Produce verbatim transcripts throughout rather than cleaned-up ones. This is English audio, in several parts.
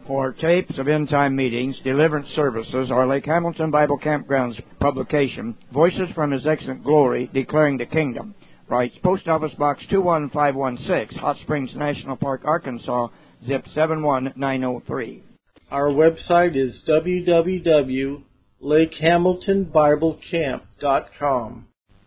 For tapes of end-time meetings, deliverance services, or Lake Hamilton Bible Campground's publication, Voices from His Excellent Glory, Declaring the Kingdom, writes Post Office Box two one five one six, Hot Springs National Park, Arkansas, zip seven one nine zero three. Our website is w w w dot lake hamilton bible camp dot com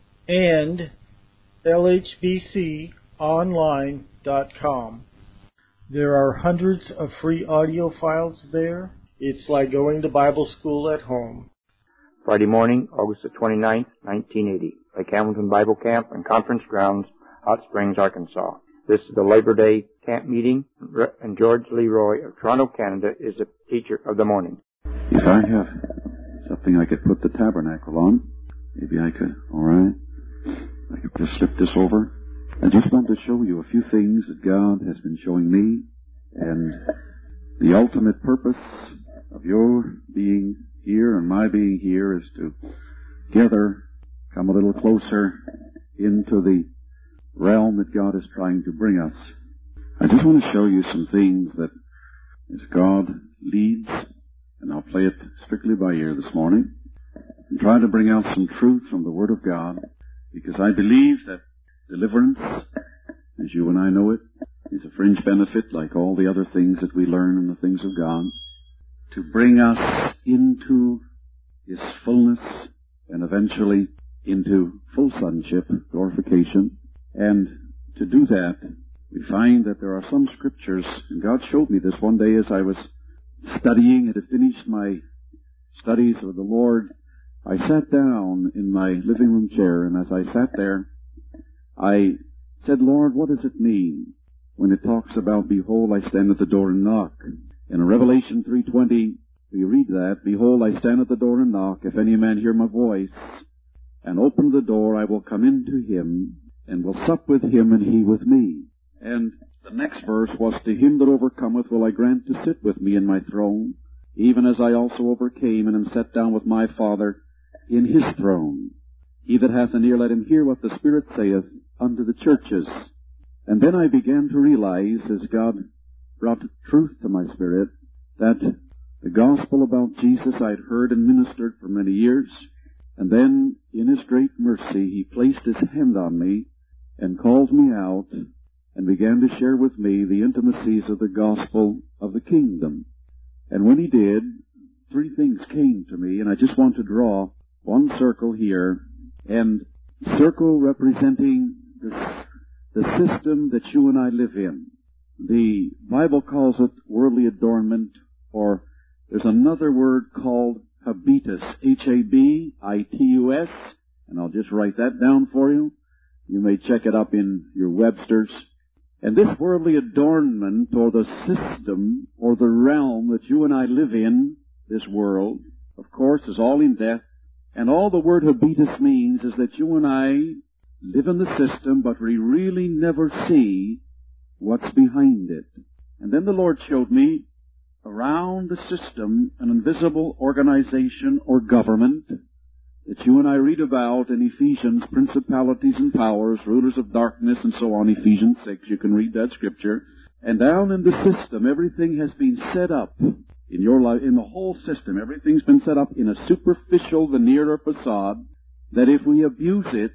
and l h b c online dot com. There are hundreds of free audio files there. It's like going to Bible school at home. Friday morning, August the twenty-ninth, nineteen eighty, Lake Hamilton Bible Camp and Conference Grounds, Hot Springs, Arkansas. This is the Labor Day camp meeting, and George Leroy of Toronto, Canada, is the teacher of the morning. If I have something I could put the tabernacle on, maybe I could, all right? I could just slip this over. I just want to show you a few things that God has been showing me, and the ultimate purpose of your being here and my being here is to together come a little closer into the realm that God is trying to bring us. I just want to show you some things that as God leads, and I'll play it strictly by ear this morning, and try to bring out some truth from the Word of God, because I believe that deliverance, as you and I know it, is a fringe benefit like all the other things that we learn in the things of God, to bring us into His fullness and eventually into full sonship, glorification. And to do that, we find that there are some scriptures, and God showed me this one day as I was studying and had finished my studies of the Lord. I sat down in my living room chair, and as I sat there, I said, Lord, what does it mean when it talks about, behold, I stand at the door and knock? In Revelation three twenty, we read that, behold, I stand at the door and knock. If any man hear my voice and open the door, I will come into him and will sup with him and he with me. And the next verse was, to him that overcometh will I grant to sit with me in my throne, even as I also overcame and am set down with my Father in his throne. He that hath an ear, let him hear what the Spirit saith unto the churches. And then I began to realize, as God brought truth to my spirit, that the gospel about Jesus I'd heard and ministered for many years, and then in His great mercy He placed His hand on me and called me out and began to share with me the intimacies of the gospel of the kingdom. And when He did, three things came to me, and I just want to draw one circle here, and circle representing the, the system that you and I live in. The Bible calls it worldly adornment, or there's another word called habitus, H A B I T U S, and I'll just write that down for you. You may check it up in your Webster's. And this worldly adornment, or the system, or the realm that you and I live in, this world, of course, is all in death. And all the word habitus means is that you and I live in the system, but we really never see what's behind it. And then the Lord showed me around the system an invisible organization or government that you and I read about in Ephesians, principalities and powers, rulers of darkness, and so on, Ephesians six. You can read that scripture. And down in the system, everything has been set up. In your life, in the whole system, everything's been set up in a superficial veneer or facade that if we abuse it,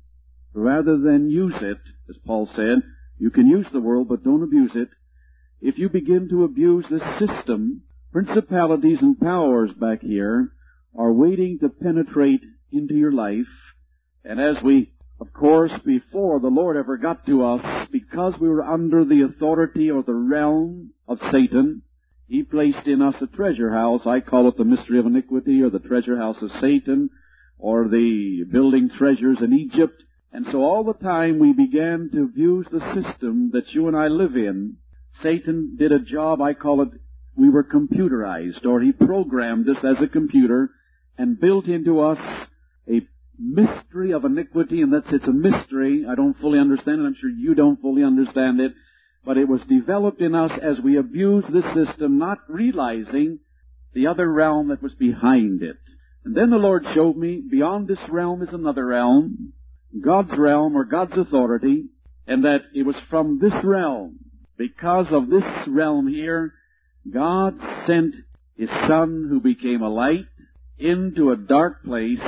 rather than use it, as Paul said, you can use the world, but don't abuse it. If you begin to abuse this system, principalities and powers back here are waiting to penetrate into your life. And as we, of course, before the Lord ever got to us, because we were under the authority or the realm of Satan, He placed in us a treasure house. I call it the mystery of iniquity, or the treasure house of Satan, or the building treasures in Egypt. And so all the time we began to abuse the system that you and I live in. Satan did a job, I call it, we were computerized, or he programmed us as a computer and built into us a mystery of iniquity, and that's, it's a mystery. I don't fully understand it. I'm sure you don't fully understand it. But it was developed in us as we abused the system, not realizing the other realm that was behind it. And then the Lord showed me, beyond this realm is another realm, God's realm or God's authority, and that it was from this realm, because of this realm here, God sent His Son, who became a light, into a dark place,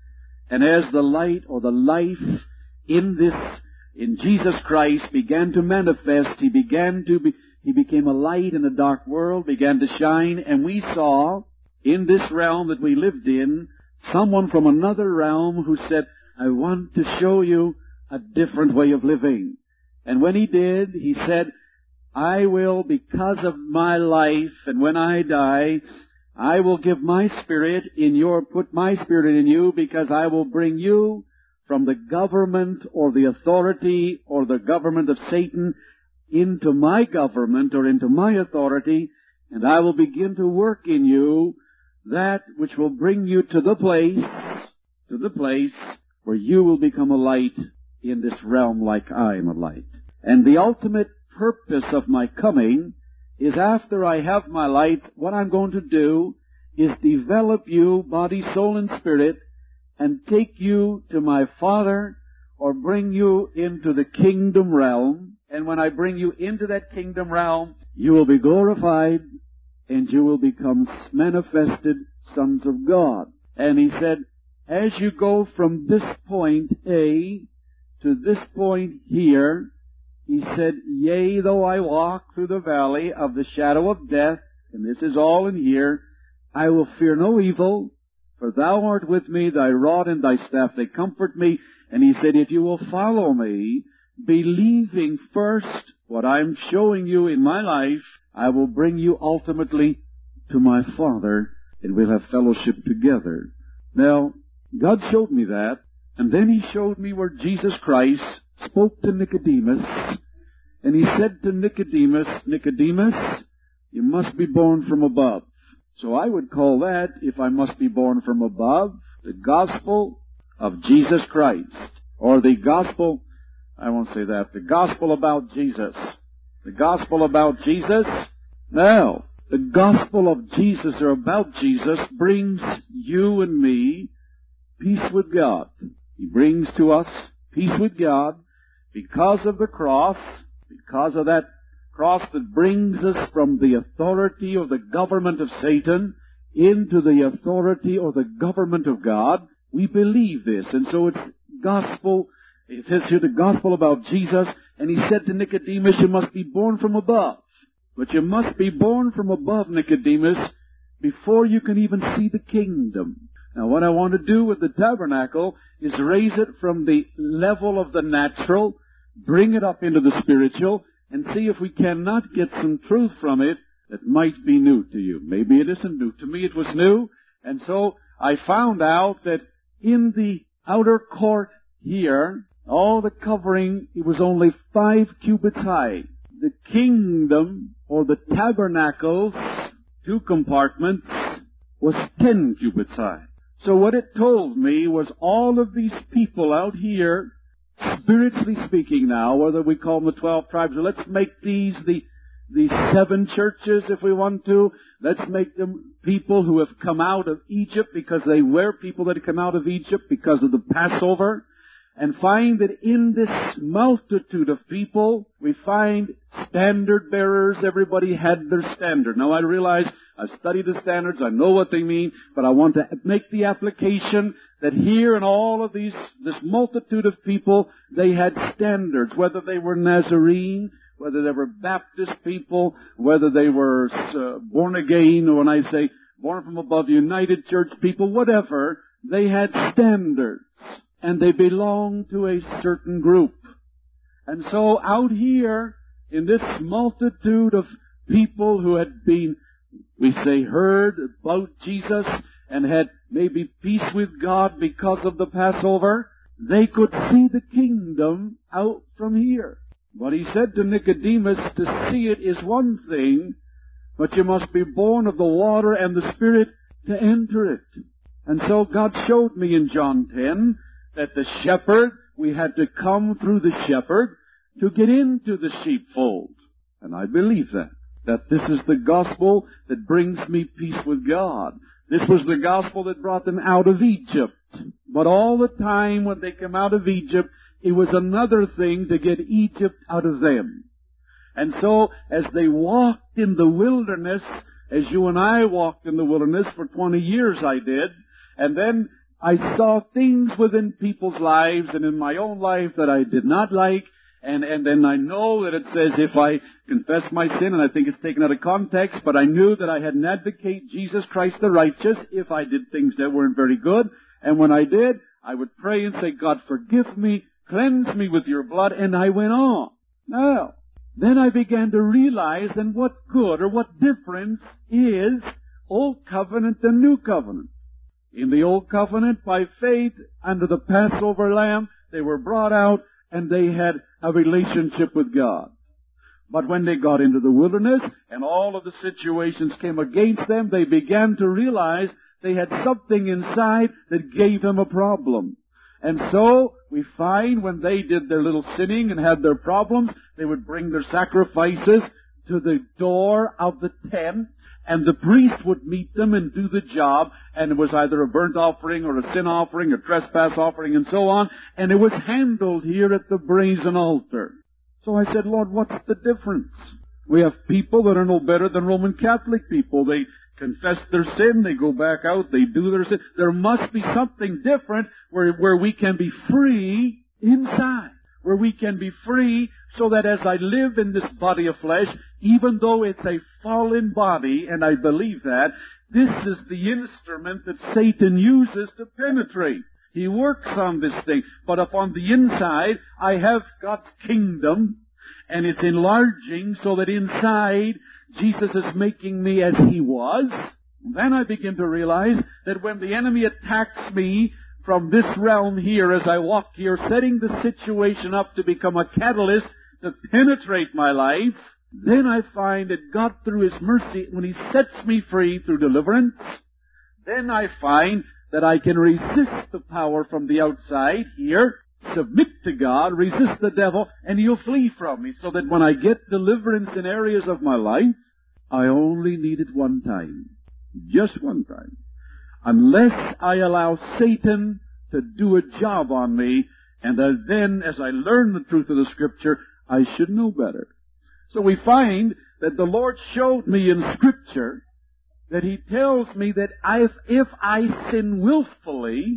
and as the light or the life in this, in Jesus Christ began to manifest, He began to be, He became a light in a dark world, began to shine, and we saw in this realm that we lived in, someone from another realm who said, I want to show you a different way of living. And when he did, he said, I will, because of my life, and when I die, I will give my spirit in your, put my spirit in you, because I will bring you from the government or the authority or the government of Satan into my government or into my authority, and I will begin to work in you that which will bring you to the place, to the place where you will become a light in this realm like I am a light. And the ultimate purpose of my coming is after I have my light, what I'm going to do is develop you, body, soul, and spirit, and take you to my Father, or bring you into the kingdom realm. And when I bring you into that kingdom realm, you will be glorified, and you will become manifested sons of God. And he said, as you go from this point A to this point here, he said, yea, though I walk through the valley of the shadow of death, and this is all in here, I will fear no evil, for thou art with me, thy rod and thy staff, they comfort me. And he said, if you will follow me, believing first what I'm showing you in my life, I will bring you ultimately to my Father, and we'll have fellowship together. Now, God showed me that, and then He showed me where Jesus Christ spoke to Nicodemus, and He said to Nicodemus, Nicodemus, you must be born from above. So I would call that, if I must be born from above, the gospel of Jesus Christ, or the gospel, I won't say that, the gospel about Jesus. The gospel about Jesus. Now, the gospel of Jesus or about Jesus brings you and me peace with God. He brings to us peace with God because of the cross, because of that cross that brings us from the authority or the government of Satan into the authority or the government of God. We believe this, and so it's gospel. It says here the gospel about Jesus, and he said to Nicodemus, you must be born from above. But you must be born from above, Nicodemus, before you can even see the kingdom. Now, what I want to do with the tabernacle is raise it from the level of the natural, bring it up into the spiritual, and see if we cannot get some truth from it that might be new to you. Maybe it isn't new. To me, it was new. And so I found out that in the outer court here, all the covering, it was only five cubits high. The kingdom, or the tabernacle's two compartments, was ten cubits high. So what it told me was all of these people out here, spiritually speaking now, whether we call them the twelve tribes, or let's make these the the seven churches if we want to. Let's make them people who have come out of Egypt, because they were people that had come out of Egypt because of the Passover. And find that in this multitude of people, we find standard bearers. Everybody had their standard. Now I realize I've studied the standards, I know what they mean, but I want to make the application that here in all of these, this multitude of people, they had standards, whether they were Nazarene, whether they were Baptist people, whether they were uh, born again, or when I say born from above, United Church people, whatever, they had standards. And they belonged to a certain group. And so out here, in this multitude of people who had been, we say, heard about Jesus and had maybe peace with God because of the Passover, they could see the kingdom out from here. But he said to Nicodemus, to see it is one thing, but you must be born of the water and the Spirit to enter it. And so God showed me in John ten that the shepherd, we had to come through the shepherd to get into the sheepfold. And I believe that. That this is the gospel that brings me peace with God. This was the gospel that brought them out of Egypt. But all the time when they came out of Egypt, it was another thing to get Egypt out of them. And so, as they walked in the wilderness, as you and I walked in the wilderness for twenty years I did, and then I saw things within people's lives and in my own life that I did not like, and, and then I know that it says if I confess my sin, and I think it's taken out of context, but I knew that I had an advocate, Jesus Christ the righteous, if I did things that weren't very good, and when I did, I would pray and say, God, forgive me, cleanse me with your blood, and I went on. Now, then I began to realize then what good or what difference is Old Covenant and New Covenant. In the Old Covenant, by faith, under the Passover lamb, they were brought out and they had a relationship with God. But when they got into the wilderness and all of the situations came against them, they began to realize they had something inside that gave them a problem. And so, we find when they did their little sinning and had their problems, they would bring their sacrifices to the door of the tent, and the priest would meet them and do the job, and it was either a burnt offering or a sin offering, a trespass offering, and so on, and it was handled here at the brazen altar. So I said, Lord, what's the difference? We have people that are no better than Roman Catholic people. They confess their sin, they go back out, they do their sin. There must be something different where, where we can be free inside. Where we can be free so that as I live in this body of flesh, even though it's a fallen body, and I believe that, this is the instrument that Satan uses to penetrate. He works on this thing. But upon the inside, I have God's kingdom, and it's enlarging so that inside, Jesus is making me as He was. Then I begin to realize that when the enemy attacks me from this realm here as I walk here, setting the situation up to become a catalyst to penetrate my life, then I find that God, through His mercy, when He sets me free through deliverance, then I find that I can resist the power from the outside here, submit to God, resist the devil, and He'll flee from me. So that when I get deliverance in areas of my life, I only need it one time. Just one time. Unless I allow Satan to do a job on me, and then, as I learn the truth of the Scripture, I should know better. So we find that the Lord showed me in Scripture that He tells me that if, if I sin willfully,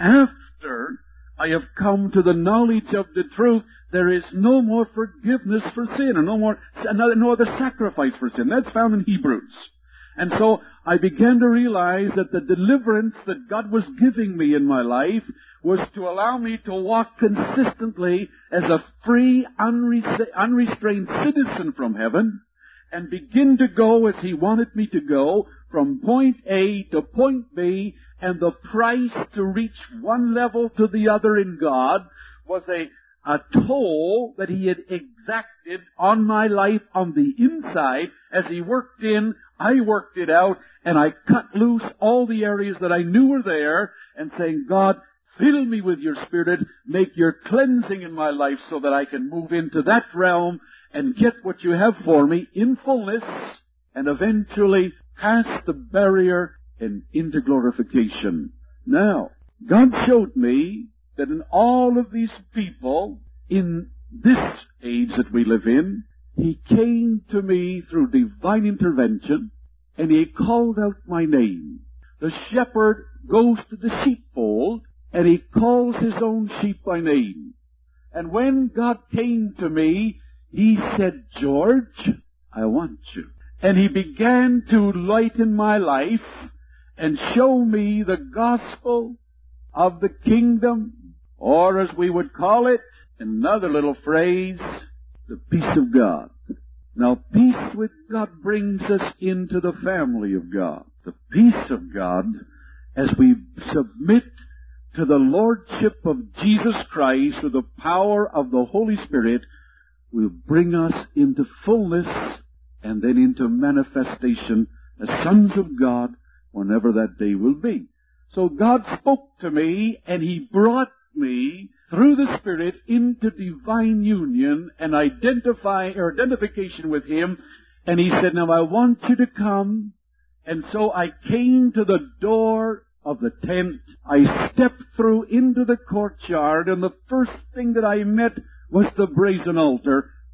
after I have come to the knowledge of the truth, there is no more forgiveness for sin, or no more, no other sacrifice for sin. That's found in Hebrews. And so I began to realize that the deliverance that God was giving me in my life was to allow me to walk consistently as a free, unrestrained citizen from heaven, and begin to go as He wanted me to go, from point A to point B, and the price to reach one level to the other in God was a, a toll that He had exacted on my life on the inside. As He worked in, I worked it out, and I cut loose all the areas that I knew were there, and saying, God, fill me with your Spirit, make your cleansing in my life so that I can move into that realm and get what you have for me in fullness, and eventually pass the barrier and into glorification. Now, God showed me that in all of these people, in this age that we live in, He came to me through divine intervention, and He called out my name. The shepherd goes to the sheepfold, and he calls his own sheep by name. And when God came to me, He said, George, I want you. And He began to lighten my life and show me the gospel of the kingdom, or as we would call it, another little phrase, the peace of God. Now, peace with God brings us into the family of God. The peace of God, as we submit to the Lordship of Jesus Christ through the power of the Holy Spirit, will bring us into fullness and then into manifestation as sons of God whenever that day will be. So God spoke to me, and He brought me through the Spirit into divine union and identify or identification with Him. And He said, now I want you to come. And so I came to the door of the tent. I stepped through into the courtyard, and the first thing that I met was the brazen altar.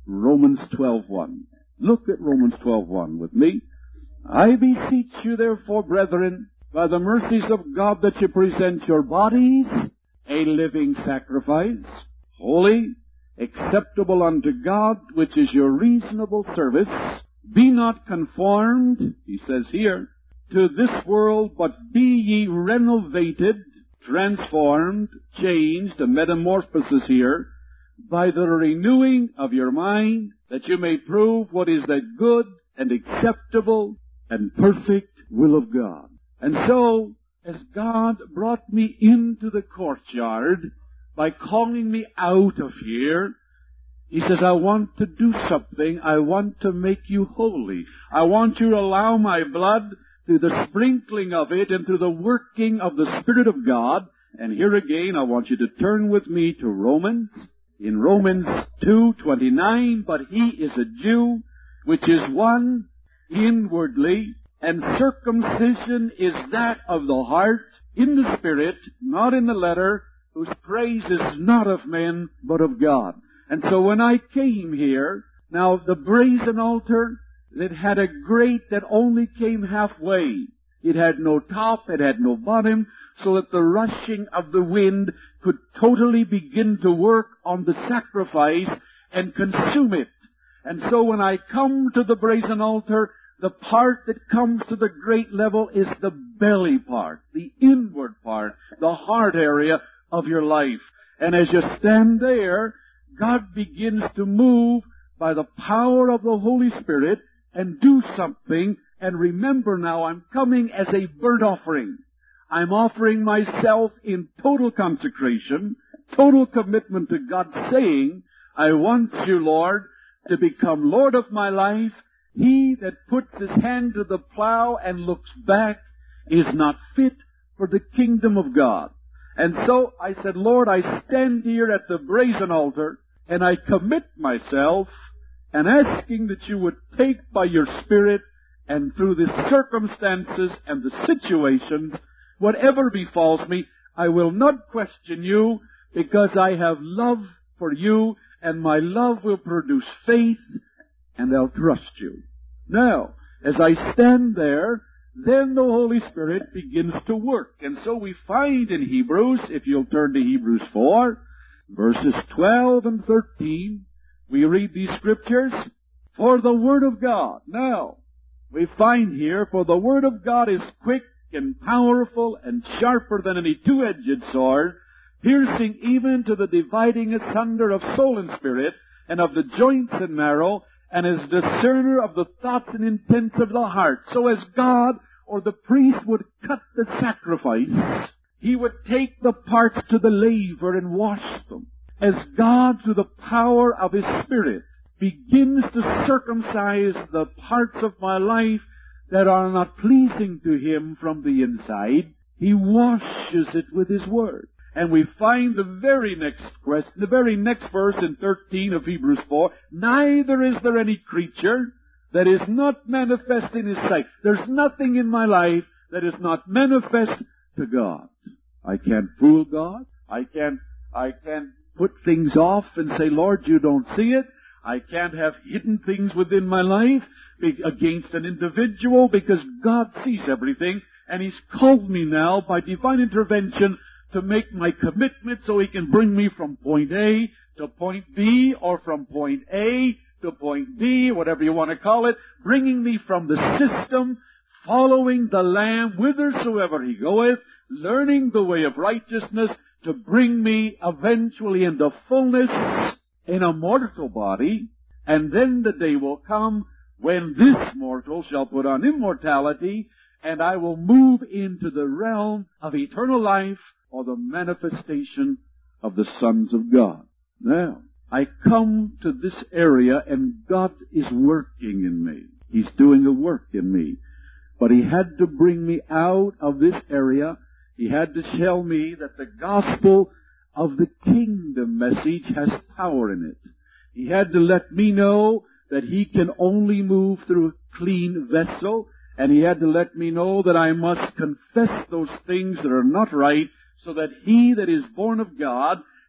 Romans twelve one. Look at Romans twelve one with me. I beseech you, therefore, brethren, by the mercies of God, that you present your bodies a living sacrifice, holy, acceptable unto God, which is your reasonable service. Be not conformed, he says here, to this world, but be ye renovated, transformed, changed, a metamorphosis here, by the renewing of your mind, that you may prove what is the good and acceptable and perfect will of God. And so, as God brought me into the courtyard by calling me out of here, he says, I want to do something. I want to make you holy. I want you to allow my blood, through the sprinkling of it and through the working of the Spirit of God. And here again, I want you to turn with me to Romans. In Romans two twenty-nine, but he is a Jew, which is one inwardly, and circumcision is that of the heart, in the Spirit, not in the letter, whose praise is not of men, but of God. And so when I came here, now the brazen altar, it had a grate that only came halfway. It had no top, it had no bottom, so that the rushing of the wind could totally begin to work on the sacrifice and consume it. And so when I come to the brazen altar, the part that comes to the grate level is the belly part, the inward part, the heart area of your life. And as you stand there, God begins to move by the power of the Holy Spirit and do something. And remember now, I'm coming as a burnt offering. I'm offering myself in total consecration, total commitment to God, saying, I want you, Lord, to become Lord of my life. He that puts his hand to the plow and looks back is not fit for the kingdom of God. And so I said, Lord, I stand here at the brazen altar, and I commit myself, and asking that you would take by your Spirit, and through the circumstances and the situations, whatever befalls me, I will not question you, because I have love for you, and my love will produce faith, and I'll trust you. Now, as I stand there, then the Holy Spirit begins to work. And so we find in Hebrews, if you'll turn to Hebrews four, verses twelve and thirteen, we read these scriptures, for the Word of God. Now, we find here, for the Word of God is quick and powerful and sharper than any two-edged sword, piercing even to the dividing asunder of soul and spirit, and of the joints and marrow, and is discerner of the thoughts and intents of the heart. So as God or the priest would cut the sacrifice, he would take the parts to the laver and wash them. As God, through the power of His Spirit, begins to circumcise the parts of my life that are not pleasing to Him from the inside, He washes it with His Word. And we find the very next question, the very next verse in thirteen of Hebrews four, neither is there any creature that is not manifest in His sight. There's nothing in my life that is not manifest to God. I can't fool God. I can't, I can't put things off and say, Lord, you don't see it. I can't have hidden things within my life against an individual, because God sees everything, and He's called me now by divine intervention to make my commitment so He can bring me from point A to point B, or from point A to point B, whatever you want to call it, bringing me from the system, following the Lamb whithersoever He goeth, learning the way of righteousness, to bring me eventually into fullness in a mortal body. And then the day will come when this mortal shall put on immortality, and I will move into the realm of eternal life, or the manifestation of the sons of God. Now, I come to this area, and God is working in me. He's doing a work in me. But He had to bring me out of this area. He had to tell me that the gospel of the kingdom message has power in it. He had to let me know that He can only move through a clean vessel, and He had to let me know that I must confess those things that are not right, so that he that is born of God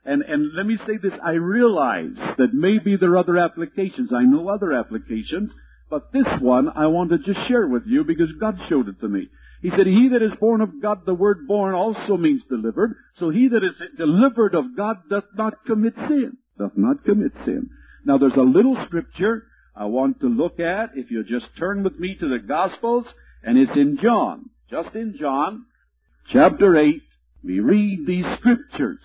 And, and let me say this, I realize that maybe there are other applications. I know other applications, but this one I want to just share with you because God showed it to me. He said, he that is born of God, the word born also means delivered. So he that is delivered of God doth not commit sin. Doth not commit sin. Now there's a little scripture I want to look at. If you just turn with me to the Gospels, and it's in John. Just in John, chapter eight, we read these scriptures.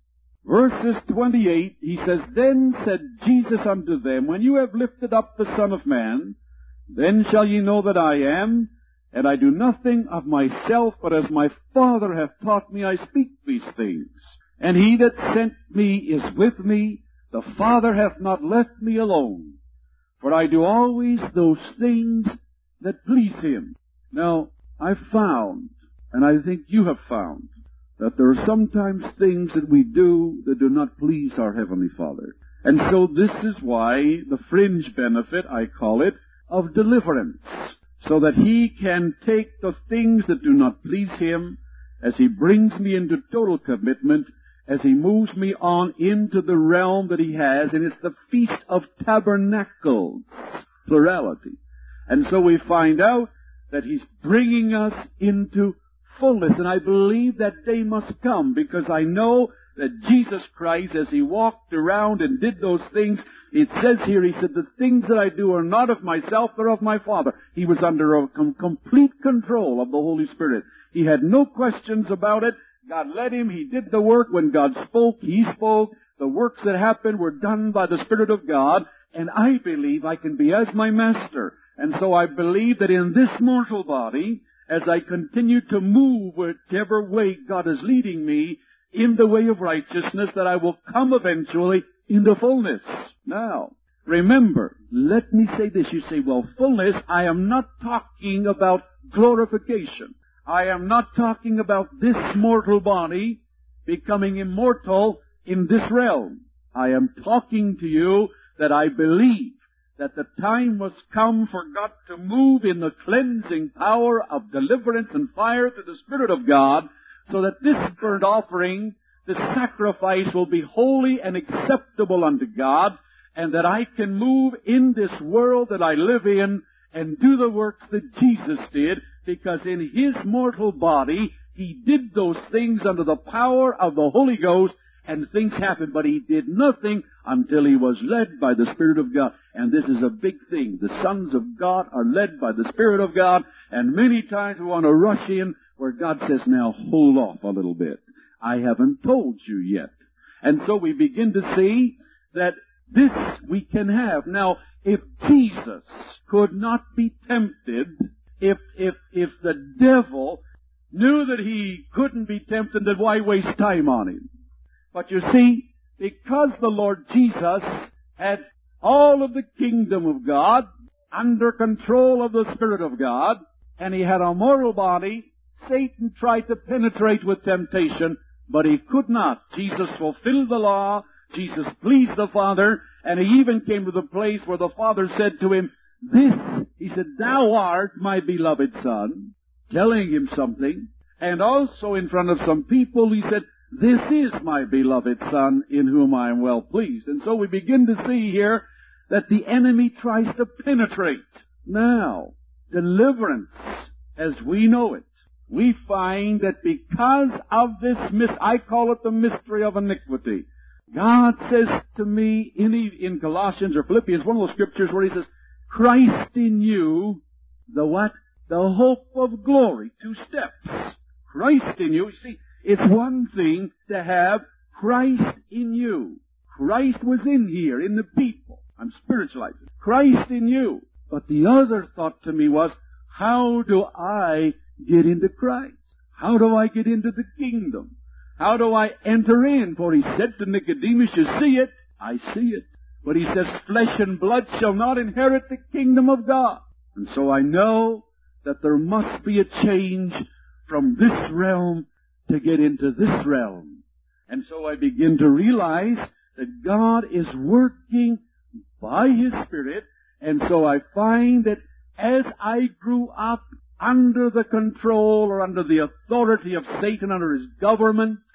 Verses twenty-eight, he says, Then said Jesus unto them, When you have lifted up the Son of Man, then shall ye know that I am, and I do nothing of myself, but as my Father hath taught me, I speak these things. And he that sent me is with me. The Father hath not left me alone, for I do always those things that please him. Now, I've found, and I think you have found, that there are sometimes things that we do that do not please our Heavenly Father. And so this is why the fringe benefit, I call it, of deliverance, so that he can take the things that do not please him as he brings me into total commitment, as he moves me on into the realm that he has, and it's the Feast of Tabernacles, plurality. And so we find out that he's bringing us into fullness, and I believe that day must come, because I know that Jesus Christ, as he walked around and did those things, it says here, he said, the things that I do are not of myself, they're of my Father. He was under a com- complete control of the Holy Spirit. He had no questions about it. God led him. He did the work. When God spoke, he spoke. The works that happened were done by the Spirit of God, and I believe I can be as my Master. And so I believe that in this mortal body, as I continue to move whichever way God is leading me in the way of righteousness, that I will come eventually into fullness. Now, remember, let me say this. You say, well, fullness, I am not talking about glorification. I am not talking about this mortal body becoming immortal in this realm. I am talking to you that I believe that the time must come for God to move in the cleansing power of deliverance and fire to the Spirit of God, so that this burnt offering, this sacrifice, will be holy and acceptable unto God, and that I can move in this world that I live in and do the works that Jesus did, because in his mortal body, he did those things under the power of the Holy Ghost, and things happened, but he did nothing until he was led by the Spirit of God. And this is a big thing. The sons of God are led by the Spirit of God, and many times we want to rush in where God says, now hold off a little bit. I haven't told you yet. And so we begin to see that this we can have. Now, if Jesus could not be tempted, if, if, if the devil knew that he couldn't be tempted, then why waste time on him? But you see, because the Lord Jesus had all of the kingdom of God under control of the Spirit of God, and he had a mortal body, Satan tried to penetrate with temptation, but he could not. Jesus fulfilled the law. Jesus pleased the Father, and he even came to the place where the Father said to him, this, he said, thou art my beloved Son, telling him something. And also in front of some people, he said, this is my beloved Son, in whom I am well pleased. And so we begin to see here that the enemy tries to penetrate. Now, deliverance, as we know it, we find that because of this, mis- I call it the mystery of iniquity. God says to me in, in Colossians or Philippians, one of those scriptures where he says, Christ in you, the what? The hope of glory. Two steps. Christ in you. You see, it's one thing to have Christ in you. Christ was in here, in the people. I'm spiritualizing. Christ in you. But the other thought to me was, how do I get into Christ? How do I get into the kingdom? How do I enter in? For he said to Nicodemus, you see it, I see it. But he says, flesh and blood shall not inherit the kingdom of God. And so I know that there must be a change from this realm to get into this realm. And so I begin to realize that God is working by His Spirit. And so I find that as I grew up under the control or under the authority of Satan, under his government,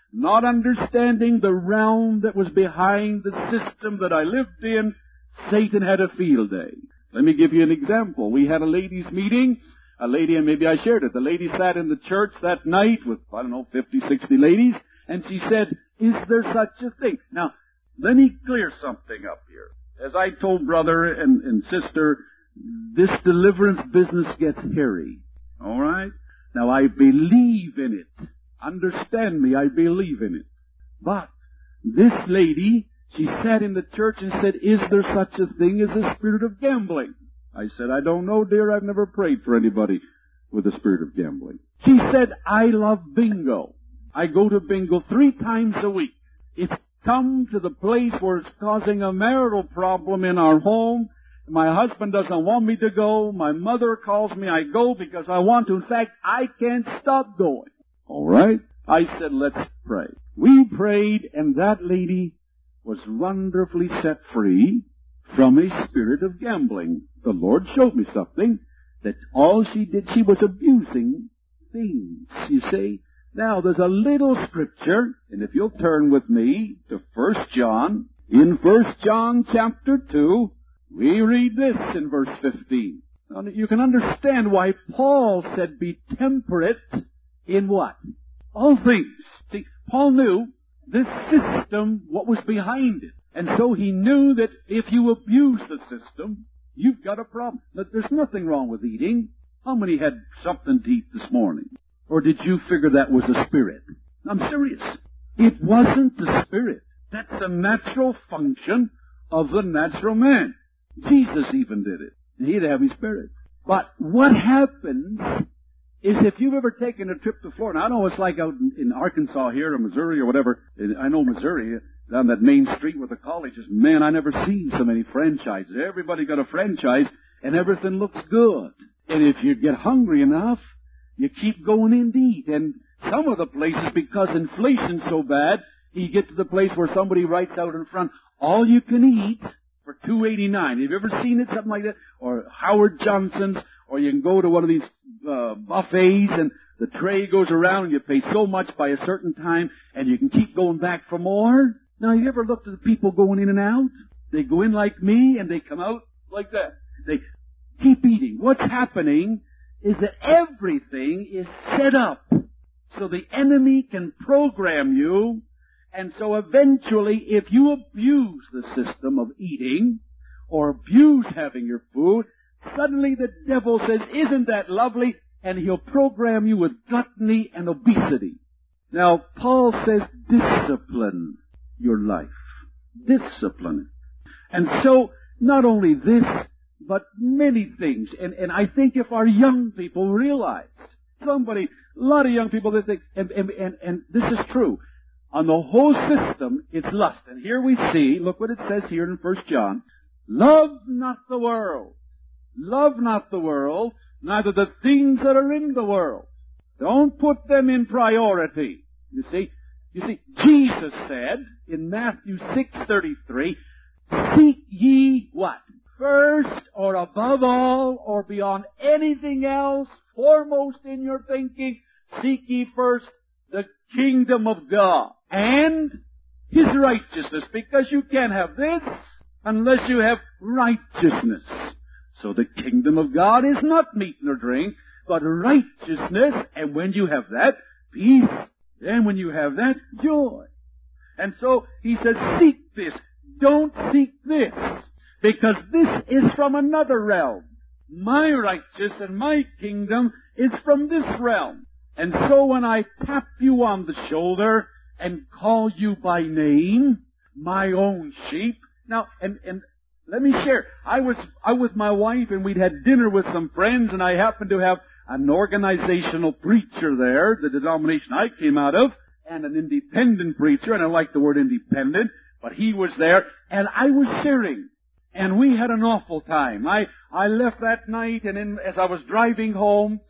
not understanding the realm that was behind the system that I lived in, Satan had a field day. Let me give you an example. We had a ladies' meeting. A lady, and maybe I shared it, the lady sat in the church that night with, I don't know, fifty, sixty ladies, and she said, is there such a thing? Now, let me clear something up here. As I told brother and, and sister, this deliverance business gets hairy. All right? Now, I believe in it. Understand me, I believe in it. But this lady, she sat in the church and said, is there such a thing as a spirit of gambling? I said, I don't know, dear. I've never prayed for anybody with a spirit of gambling. She said, I love bingo. I go to bingo three times a week. It's come to the place where it's causing a marital problem in our home. My husband doesn't want me to go. My mother calls me. I go because I want to. In fact, I can't stop going. All right? I said, let's pray. We prayed, and that lady was wonderfully set free from a spirit of gambling. The Lord showed me something, that all she did, she was abusing things, you see. Now, there's a little scripture, and if you'll turn with me to First John, in First John chapter two, we read this in verse fifteen. Now, you can understand why Paul said, be temperate in what? All things. See, Paul knew this system, what was behind it. And so he knew that if you abuse the system, you've got a problem. That there's nothing wrong with eating. How many had something to eat this morning? Or did you figure that was a spirit? I'm serious. It wasn't the spirit. That's a natural function of the natural man. Jesus even did it. He'd have his spirit. But what happens is if you've ever taken a trip to Florida, I know it's like out in, in Arkansas here or Missouri or whatever. I know Missouri, down that main street with the colleges. Man, I never seen so many franchises. Everybody got a franchise and everything looks good. And if you get hungry enough, you keep going in to eat. And some of the places, because inflation's so bad, you get to the place where somebody writes out in front, all you can eat for two eighty-nine. Have you ever seen it, something like that? Or Howard Johnson's, or you can go to one of these uh, buffets and the tray goes around and you pay so much by a certain time and you can keep going back for more. Now, you ever looked at the people going in and out? They go in like me and they come out like that. They keep eating. What's happening is that everything is set up so the enemy can program you. And so eventually, if you abuse the system of eating or abuse having your food, suddenly the devil says, isn't that lovely? And he'll program you with gluttony and obesity. Now, Paul says, discipline your life. Discipline it. And so, not only this, but many things. And, and I think if our young people realize, somebody, a lot of young people, they think, and, and, and, and this is true, on the whole system, it's lust. And here we see, look what it says here in First John, love not the world. Love not the world, neither the things that are in the world. Don't put them in priority. You see, you see, Jesus said in Matthew six thirty-three, seek ye what? First or above all or beyond anything else, foremost in your thinking, seek ye first the kingdom of God and His righteousness, because you can't have this unless you have righteousness. So the kingdom of God is not meat nor drink, but righteousness, and when you have that, peace, and when you have that, joy. And so he says, seek this. Don't seek this, because this is from another realm. My righteousness and my kingdom is from this realm. And so when I tap you on the shoulder and call you by name, my own sheep, now, and, and let me share. I was, I was with my wife and we'd had dinner with some friends and I happened to have an organizational preacher there, the denomination I came out of, and an independent preacher, and I like the word independent, but he was there, and I was sharing. And we had an awful time. I, I left that night, and in, as I was driving home,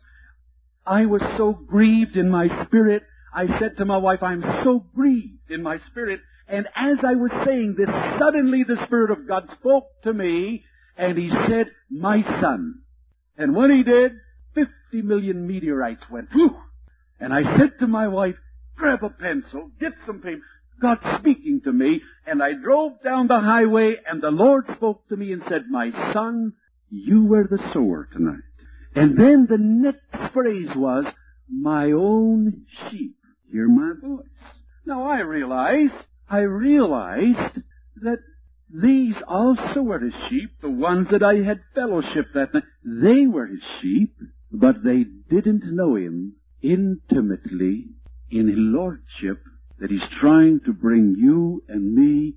I was so grieved in my spirit. I said to my wife, I'm so grieved in my spirit. And as I was saying this, suddenly the Spirit of God spoke to me, and He said, my son. And when He did, fifty million meteorites went, whew. And I said to my wife, grab a pencil, get some paper. God speaking to me, and I drove down the highway, and the Lord spoke to me and said, my son, you were the sower tonight. And then the next phrase was, my own sheep hear my voice. Now I realized, I realized that these also were his sheep, the ones that I had fellowshiped that night. They were his sheep, but they didn't know him intimately in his lordship that he's trying to bring you and me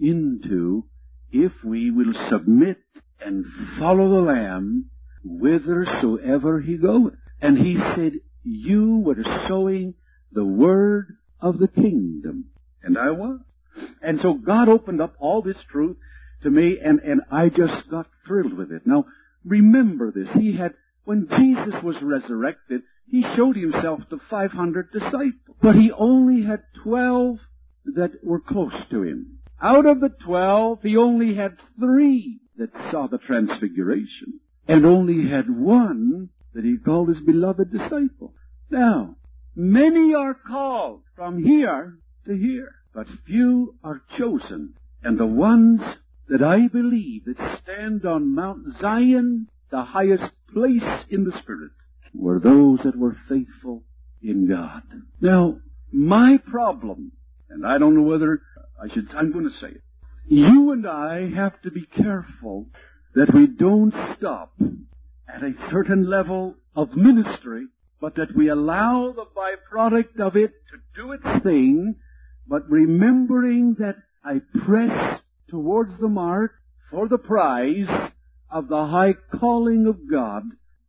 into if we will submit and follow the Lamb whithersoever he goeth. And he said, you were sowing the word of the kingdom. And I was. And so God opened up all this truth to me, and, and I just got thrilled with it. Now, remember this. He had, when Jesus was resurrected, he showed himself to five hundred disciples. But he only had twelve that were close to him. Out of the twelve, he only had three that saw the transfiguration. And only had one that he called his beloved disciple. Now, many are called from here to here, but few are chosen. And the ones that I believe that stand on Mount Zion, the highest place in the Spirit, were those that were faithful in God. Now, my problem, and I don't know whether I should, I'm going to say it. You and I have to be careful that we don't stop at a certain level of ministry, but that we allow the byproduct of it to do its thing, but remembering that I press towards the mark for the prize of the high calling of God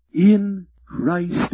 in Christ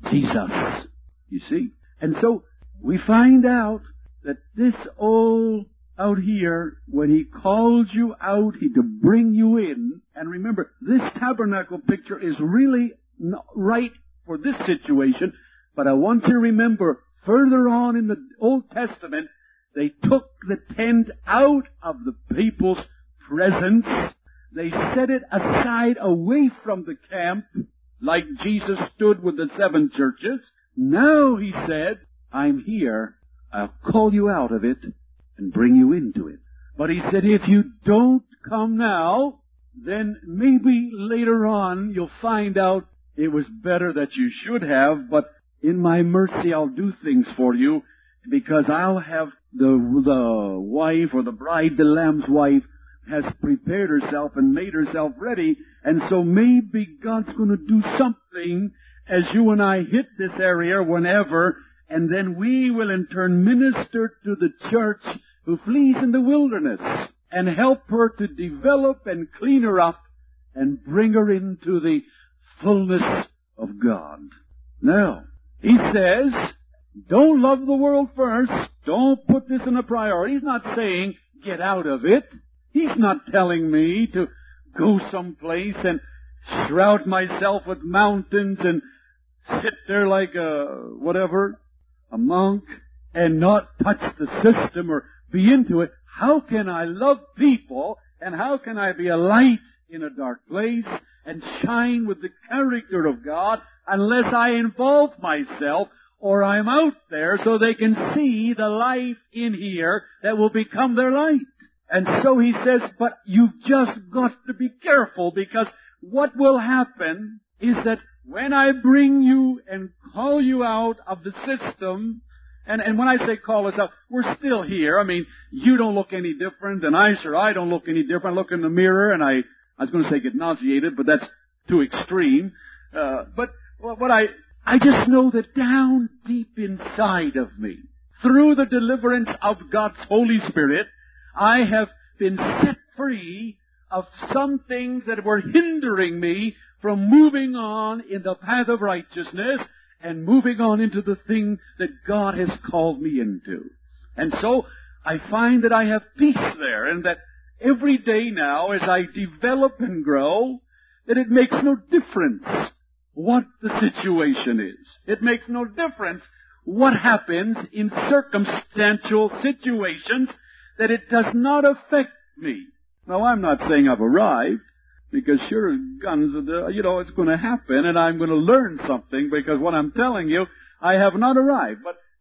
Jesus. You see? And so we find out that this old out here, when he calls you out, he to bring you in. And remember, this tabernacle picture is really not right for this situation, but I want you to remember, further on in the Old Testament, they took the tent out of the people's presence. They set it aside away from the camp, like Jesus stood with the seven churches. Now, he said, I'm here. I'll call you out of it and bring you into it. But he said, if you don't come now, then maybe later on you'll find out it was better that you should have, but in my mercy I'll do things for you, because I'll have the, the wife or the bride, the Lamb's wife, has prepared herself and made herself ready, and so maybe God's going to do something as you and I hit this area whenever, and then we will in turn minister to the church who flees in the wilderness and help her to develop and clean her up and bring her into the fullness of God. Now, he says, don't love the world first. Don't put this in a priority. He's not saying get out of it. He's not telling me to go someplace and shroud myself with mountains and sit there like a, whatever, a monk, and not touch the system or be into it. How can I love people, and how can I be a light in a dark place and shine with the character of God unless I involve myself or I'm out there so they can see the life in here that will become their light? And so he says, but you've just got to be careful, because what will happen is that when I bring you and call you out of the system, and, and when I say call us out, we're still here. I mean, you don't look any different than I sure I don't look any different. I look in the mirror and I, I was going to say get nauseated, but that's too extreme. Uh, but what I, I just know that down deep inside of me, through the deliverance of God's Holy Spirit, I have been set free of some things that were hindering me from moving on in the path of righteousness and moving on into the thing that God has called me into. And so I find that I have peace there, and that every day now as I develop and grow, that it makes no difference what the situation is. It makes no difference what happens in circumstantial situations, that it does not affect me. Now, I'm not saying I've arrived, because sure as guns, you know, it's going to happen, and I'm going to learn something, because what I'm telling you, I have not arrived. But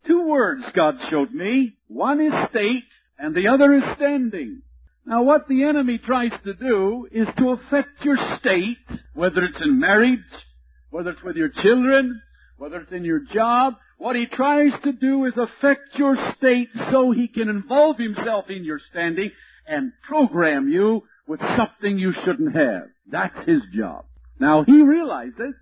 Two words God showed me. One is state, and the other is standing. Now what the enemy tries to do is to affect your state, whether it's in marriage, whether it's with your children, whether it's in your job. What he tries to do is affect your state so he can involve himself in your standing and program you with something you shouldn't have. That's his job. Now he realizes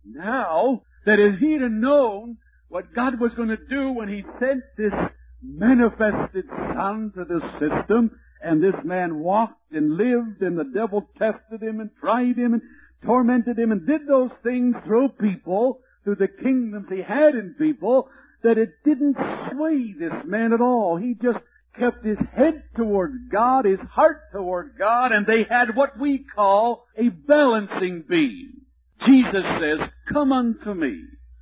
now that if he'd have known what God was going to do when he sent this manifested Son to this system, and this man walked and lived, and the devil tested him and tried him and tormented him and did those things through people, through the kingdoms he had in people, that it didn't sway this man at all. He just kept his head toward God, his heart toward God, and they had what we call a balancing beam. Jesus says, "Come unto me,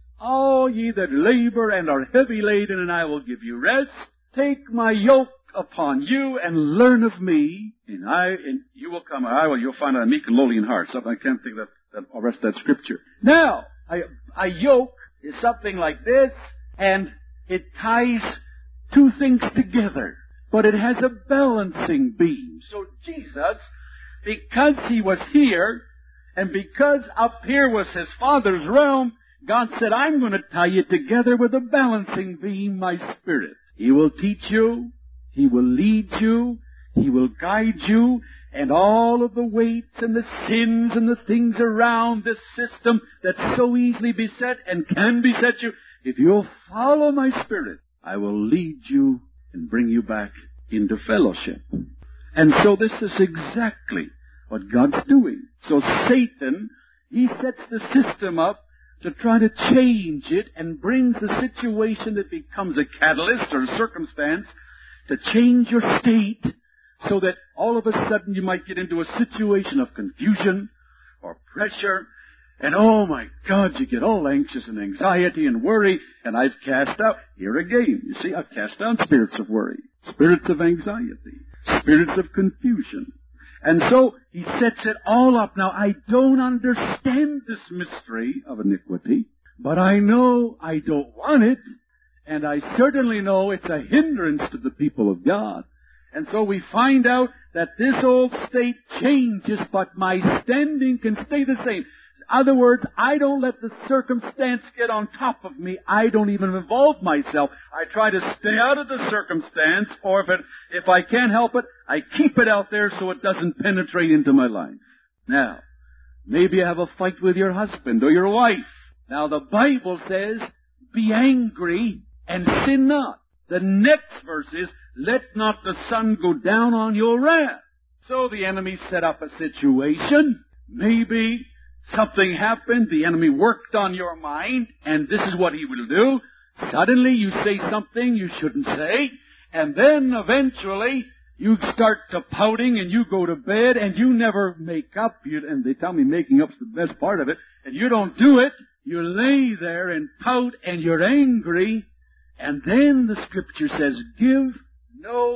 all ye that labor and are heavy laden, and I will give you rest. Take my yoke upon you and learn of me, and I and you will come. I will. You'll find a meek and lowly in heart." Something I can't think of that, that rest of that scripture. Now, a, a yoke is something like this, and it ties two things together, but it has a balancing beam. So Jesus, because he was here, and because up here was his Father's realm, God said, "I'm going to tie you together with a balancing beam, my Spirit. He will teach you. He will lead you. He will guide you. And all of the weights and the sins and the things around this system that so easily beset and can beset you, if you'll follow my Spirit, I will lead you and bring you back into fellowship." And so this is exactly what God's doing. So Satan, he sets the system up to try to change it and brings the situation that becomes a catalyst or a circumstance to change your state so that all of a sudden you might get into a situation of confusion or pressure. And oh my God, you get all anxious and anxiety and worry. And I've cast out, here again, you see, I've cast down spirits of worry, spirits of anxiety, spirits of confusion. And so he sets it all up. Now, I don't understand this mystery of iniquity, but I know I don't want it, and I certainly know it's a hindrance to the people of God. And so we find out that this old state changes, but my standing can stay the same. In other words, I don't let the circumstance get on top of me. I don't even involve myself. I try to stay out of the circumstance, or if it, if I can't help it, I keep it out there so it doesn't penetrate into my life. Now, maybe you have a fight with your husband or your wife. Now, the Bible says, "Be angry and sin not." The next verse is, "Let not the sun go down on your wrath." So the enemy set up a situation. Maybe something happened, the enemy worked on your mind, and this is what he will do. Suddenly you say something you shouldn't say, and then eventually you start to pouting and you go to bed and you never make up. You, and they tell me making up's the best part of it, and you don't do it. You lay there and pout and you're angry, and then the Scripture says, "Give no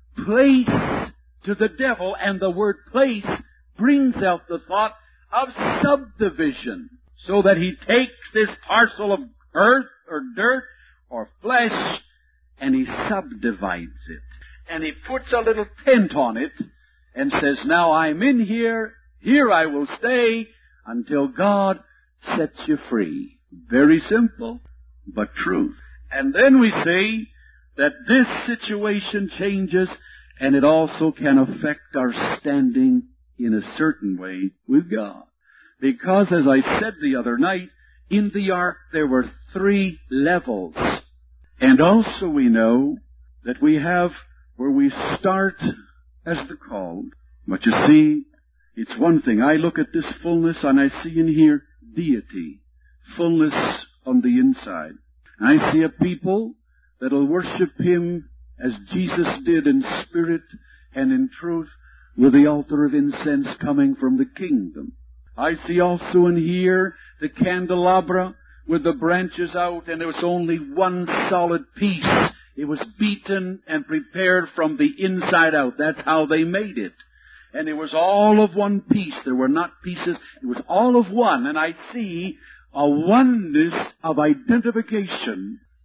place to the devil," and the word place brings out the thought of subdivision, so that he takes this parcel of earth or dirt or flesh and he subdivides it. And he puts a little tent on it and says, "Now I'm in here, here I will stay until God sets you free." Very simple, but truth. And then we see that this situation changes, and it also can affect our standing in a certain way with God. Because, as I said the other night, in the ark there were three levels. And also we know that we have where we start as the called. But you see, it's one thing. I look at this fullness and I see in here deity. Fullness on the inside. I see a people that'll worship Him as Jesus did in spirit and in truth, with the altar of incense coming from the kingdom. I see also in here the candelabra with the branches out, and there was only one solid piece. It was beaten and prepared from the inside out. That's how they made it. And it was all of one piece. There were not pieces. It was all of one. And I see a oneness of identification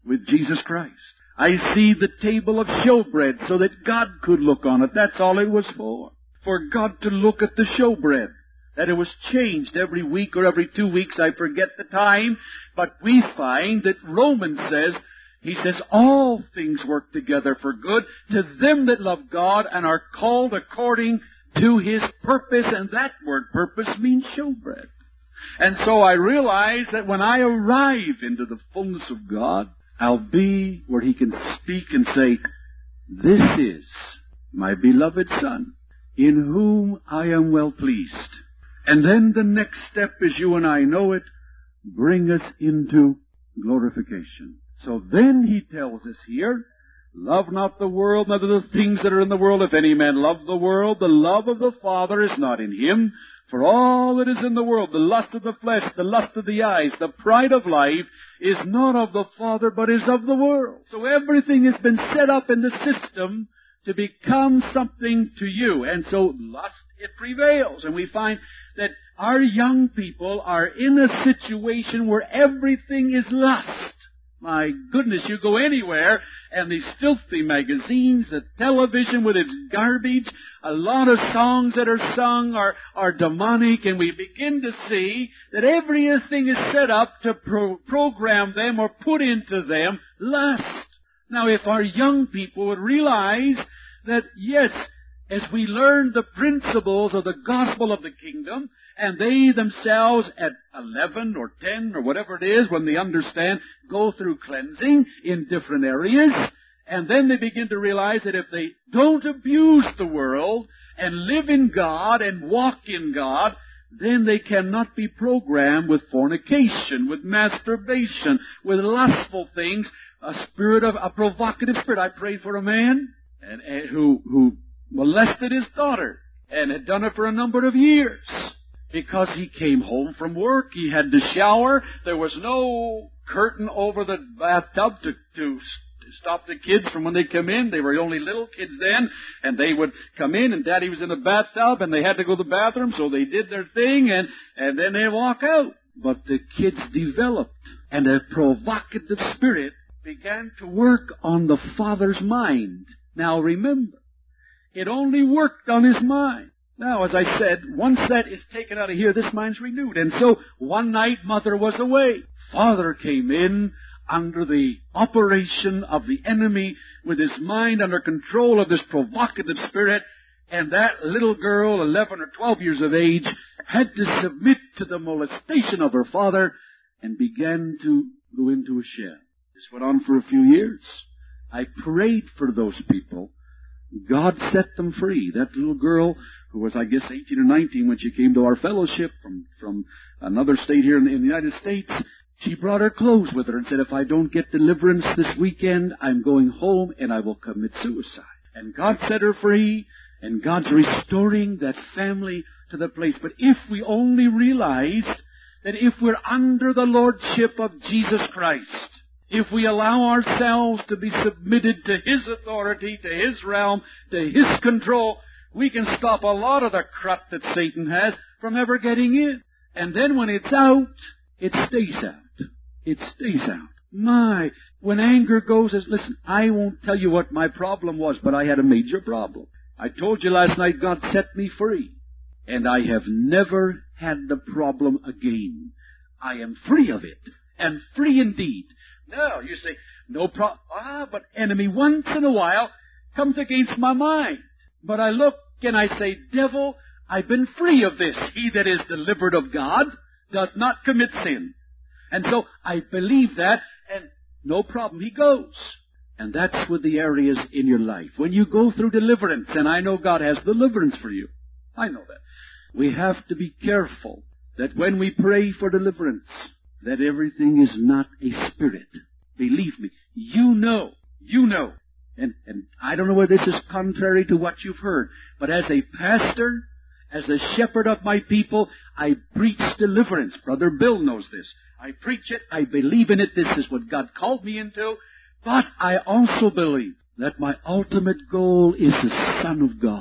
with Jesus Christ. I see the table of showbread so that God could look on it. That's all it was for. For God to look at the showbread. That it was changed every week or every two weeks, I forget the time. But we find that Romans says, he says, all things work together for good to them that love God and are called according to His purpose. And that word purpose means showbread. And so I realize that when I arrive into the fullness of God, I'll be where He can speak and say, this is my beloved Son, in whom I am well pleased. And then the next step, as you and I know it, bring us into glorification. So then He tells us here, love not the world, neither the things that are in the world. If any man love the world, the love of the Father is not in him. For all that is in the world, the lust of the flesh, the lust of the eyes, the pride of life, is not of the Father, but is of the world. So everything has been set up in the system to become something to you. And so lust, it prevails. And we find that our young people are in a situation where everything is lust. My goodness, you go anywhere, and these filthy magazines, the television with its garbage, a lot of songs that are sung are, are demonic, and we begin to see that everything is set up to pro- program them or put into them lust. Now, if our young people would realize that, yes, as we learn the principles of the gospel of the kingdom, and they themselves at eleven or ten or whatever it is, when they understand, go through cleansing in different areas, and then they begin to realize that if they don't abuse the world and live in God and walk in God, then they cannot be programmed with fornication, with masturbation, with lustful things, a spirit of, a provocative spirit. I prayed for a man and, and who, who molested his daughter and had done it for a number of years. Because he came home from work, he had to shower, there was no curtain over the bathtub to, to stop the kids from when they come in. They were only little kids then, and they would come in, and Daddy was in the bathtub, and they had to go to the bathroom, so they did their thing, and, and then they walk out. But the kids developed, and a provocative spirit began to work on the father's mind. Now remember, it only worked on his mind. Now, as I said, once that is taken out of here, this mind's renewed. And so, one night, Mother was away. Father came in under the operation of the enemy with his mind under control of this provocative spirit. And that little girl, eleven or twelve years of age, had to submit to the molestation of her father and began to go into a shed. This went on for a few years. I prayed for those people. God set them free. That little girl, who was, I guess, eighteen or nineteen when she came to our fellowship from, from another state here in the, in the United States, she brought her clothes with her and said, if I don't get deliverance this weekend, I'm going home and I will commit suicide. And God set her free, and God's restoring that family to the place. But if we only realized that if we're under the lordship of Jesus Christ, if we allow ourselves to be submitted to His authority, to His realm, to His control, we can stop a lot of the crap that Satan has from ever getting in. And then when it's out, it stays out. It stays out. My, when anger goes, listen, I won't tell you what my problem was, but I had a major problem. I told you last night God set me free. And I have never had the problem again. I am free of it. And free indeed. Now, you say, no problem. Ah, but enemy once in a while comes against my mind. But I look and I say, devil, I've been free of this. He that is delivered of God does not commit sin. And so I believe that, and no problem, he goes. And that's with the areas in your life. When you go through deliverance, and I know God has deliverance for you. I know that. We have to be careful that when we pray for deliverance, that everything is not a spirit. Believe me, you know, you know. And, and I don't know whether this is contrary to what you've heard, but as a pastor, as a shepherd of my people, I preach deliverance. Brother Bill knows this. I preach it. I believe in it. This is what God called me into. But I also believe that my ultimate goal is the Son of God,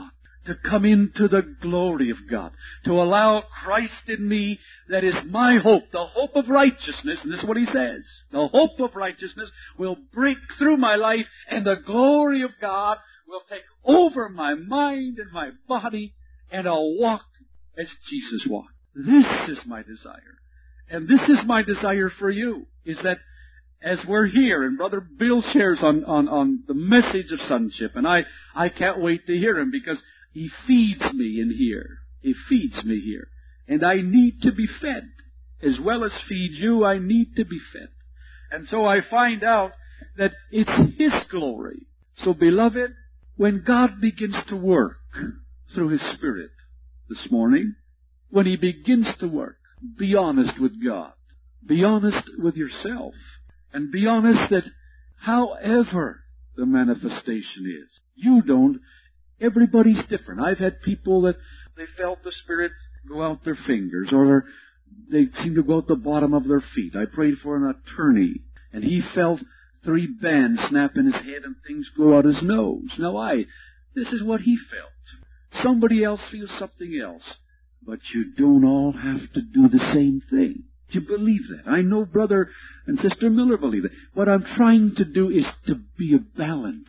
to come into the glory of God, to allow Christ in me, that is my hope, the hope of righteousness, and this is what he says, the hope of righteousness will break through my life, and the glory of God will take over my mind and my body, and I'll walk as Jesus walked. This is my desire. And this is my desire for you, is that as we're here, and Brother Bill shares on, on, on the message of sonship, and I, I can't wait to hear him, because he feeds me in here. He feeds me here. And I need to be fed. As well as feed you, I need to be fed. And so I find out that it's His glory. So, beloved, when God begins to work through His Spirit this morning, when He begins to work, be honest with God. Be honest with yourself. And be honest that however the manifestation is, you don't. Everybody's different. I've had people that they felt the Spirit go out their fingers, or they seem to go out the bottom of their feet. I prayed for an attorney, and he felt three bands snap in his head and things go out his nose. Now I, this is what he felt. Somebody else feels something else. But you don't all have to do the same thing. Do you believe that? I know Brother and Sister Miller believe that. What I'm trying to do is to be a balance.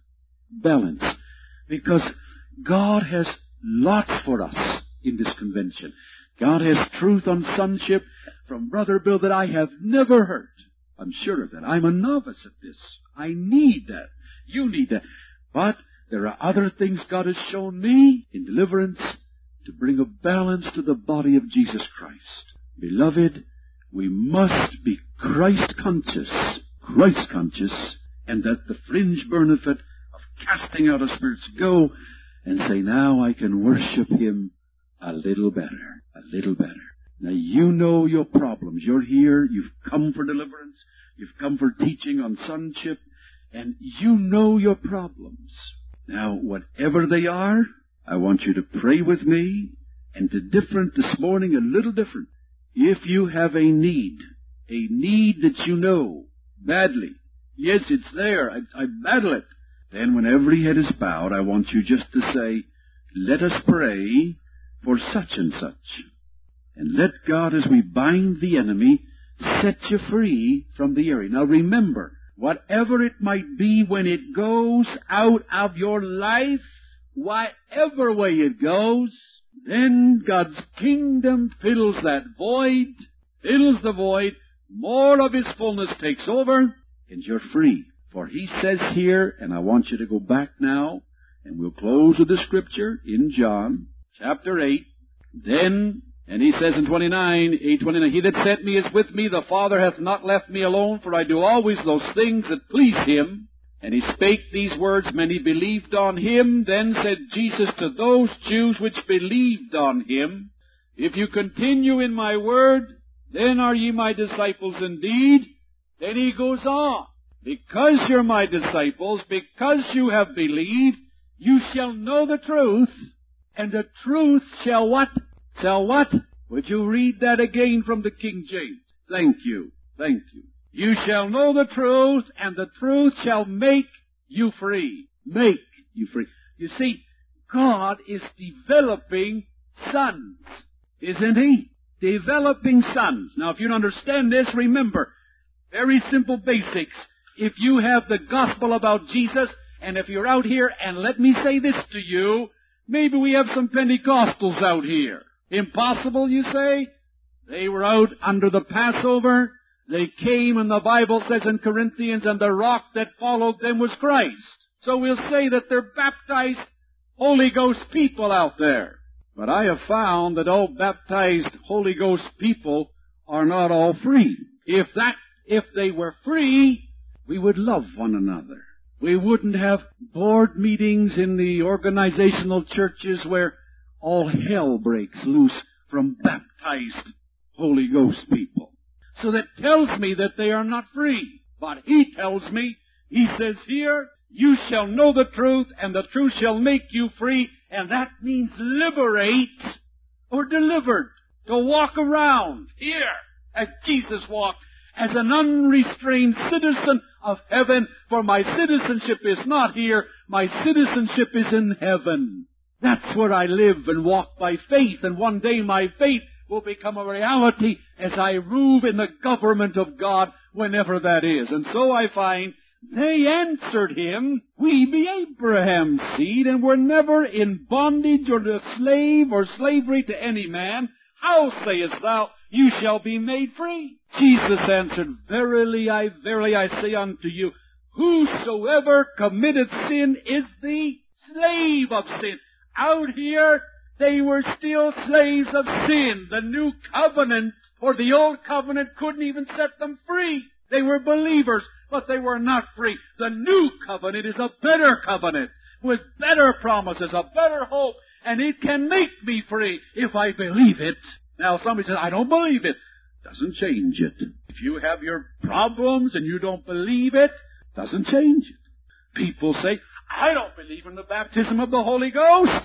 Balance. Because God has lots for us in this convention. God has truth on sonship from Brother Bill that I have never heard. I'm sure of that. I'm a novice at this. I need that. You need that. But there are other things God has shown me in deliverance to bring a balance to the body of Jesus Christ. Beloved, we must be Christ-conscious, Christ-conscious, and that the fringe benefit of casting out of spirits go, and say, now I can worship Him a little better, a little better. Now you know your problems. You're here, you've come for deliverance, you've come for teaching on sonship, and you know your problems. Now, whatever they are, I want you to pray with me, and to different this morning, a little different. If you have a need, a need that you know badly, yes, it's there, I, I battle it, then when every head is bowed, I want you just to say, let us pray for such and such. And let God, as we bind the enemy, set you free from the area. Now remember, whatever it might be when it goes out of your life, whatever way it goes, then God's kingdom fills that void, fills the void, more of His fullness takes over, and you're free. For He says here, and I want you to go back now, and we'll close with the scripture in John, chapter eight. Then, and He says in twenty-nine, eight twenty-nine, He that sent me is with me, the Father hath not left me alone, for I do always those things that please Him. And He spake these words, many believed on Him. Then said Jesus to those Jews which believed on Him, if you continue in my word, then are ye my disciples indeed. Then He goes on, because you're my disciples, because you have believed, you shall know the truth, and the truth shall what? Shall what? Would you read that again from the King James? Thank you. Thank you. You shall know the truth, and the truth shall make you free. Make you free. You see, God is developing sons, isn't He? Developing sons. Now, if you don't understand this, remember, very simple basics. If you have the gospel about Jesus, and if you're out here, and let me say this to you, maybe we have some Pentecostals out here. Impossible, you say? They were out under the Passover. They came, and the Bible says in Corinthians, and the rock that followed them was Christ. So we'll say that they're baptized Holy Ghost people out there. But I have found that all baptized Holy Ghost people are not all free. If that, if they were free, we would love one another. We wouldn't have board meetings in the organizational churches where all hell breaks loose from baptized Holy Ghost people. So that tells me that they are not free. But He tells me, He says here, you shall know the truth, and the truth shall make you free. And that means liberate or delivered. To walk around here as Jesus walked, as an unrestrained citizen of heaven. For my citizenship is not here, my citizenship is in heaven. That's where I live and walk by faith, and one day my faith will become a reality as I move in the government of God, whenever that is. And so I find they answered him, we be Abraham's seed, and were never in bondage or a slave or slavery to any man. How sayest thou, you shall be made free? Jesus answered, Verily I, verily I say unto you, whosoever committeth sin is the slave of sin. Out here, they were still slaves of sin. The new covenant, or the old covenant, couldn't even set them free. They were believers, but they were not free. The new covenant is a better covenant, with better promises, a better hope, and it can make me free if I believe it. Now, somebody says, I don't believe it. Doesn't change it. If you have your problems and you don't believe it, doesn't change it. People say, I don't believe in the baptism of the Holy Ghost.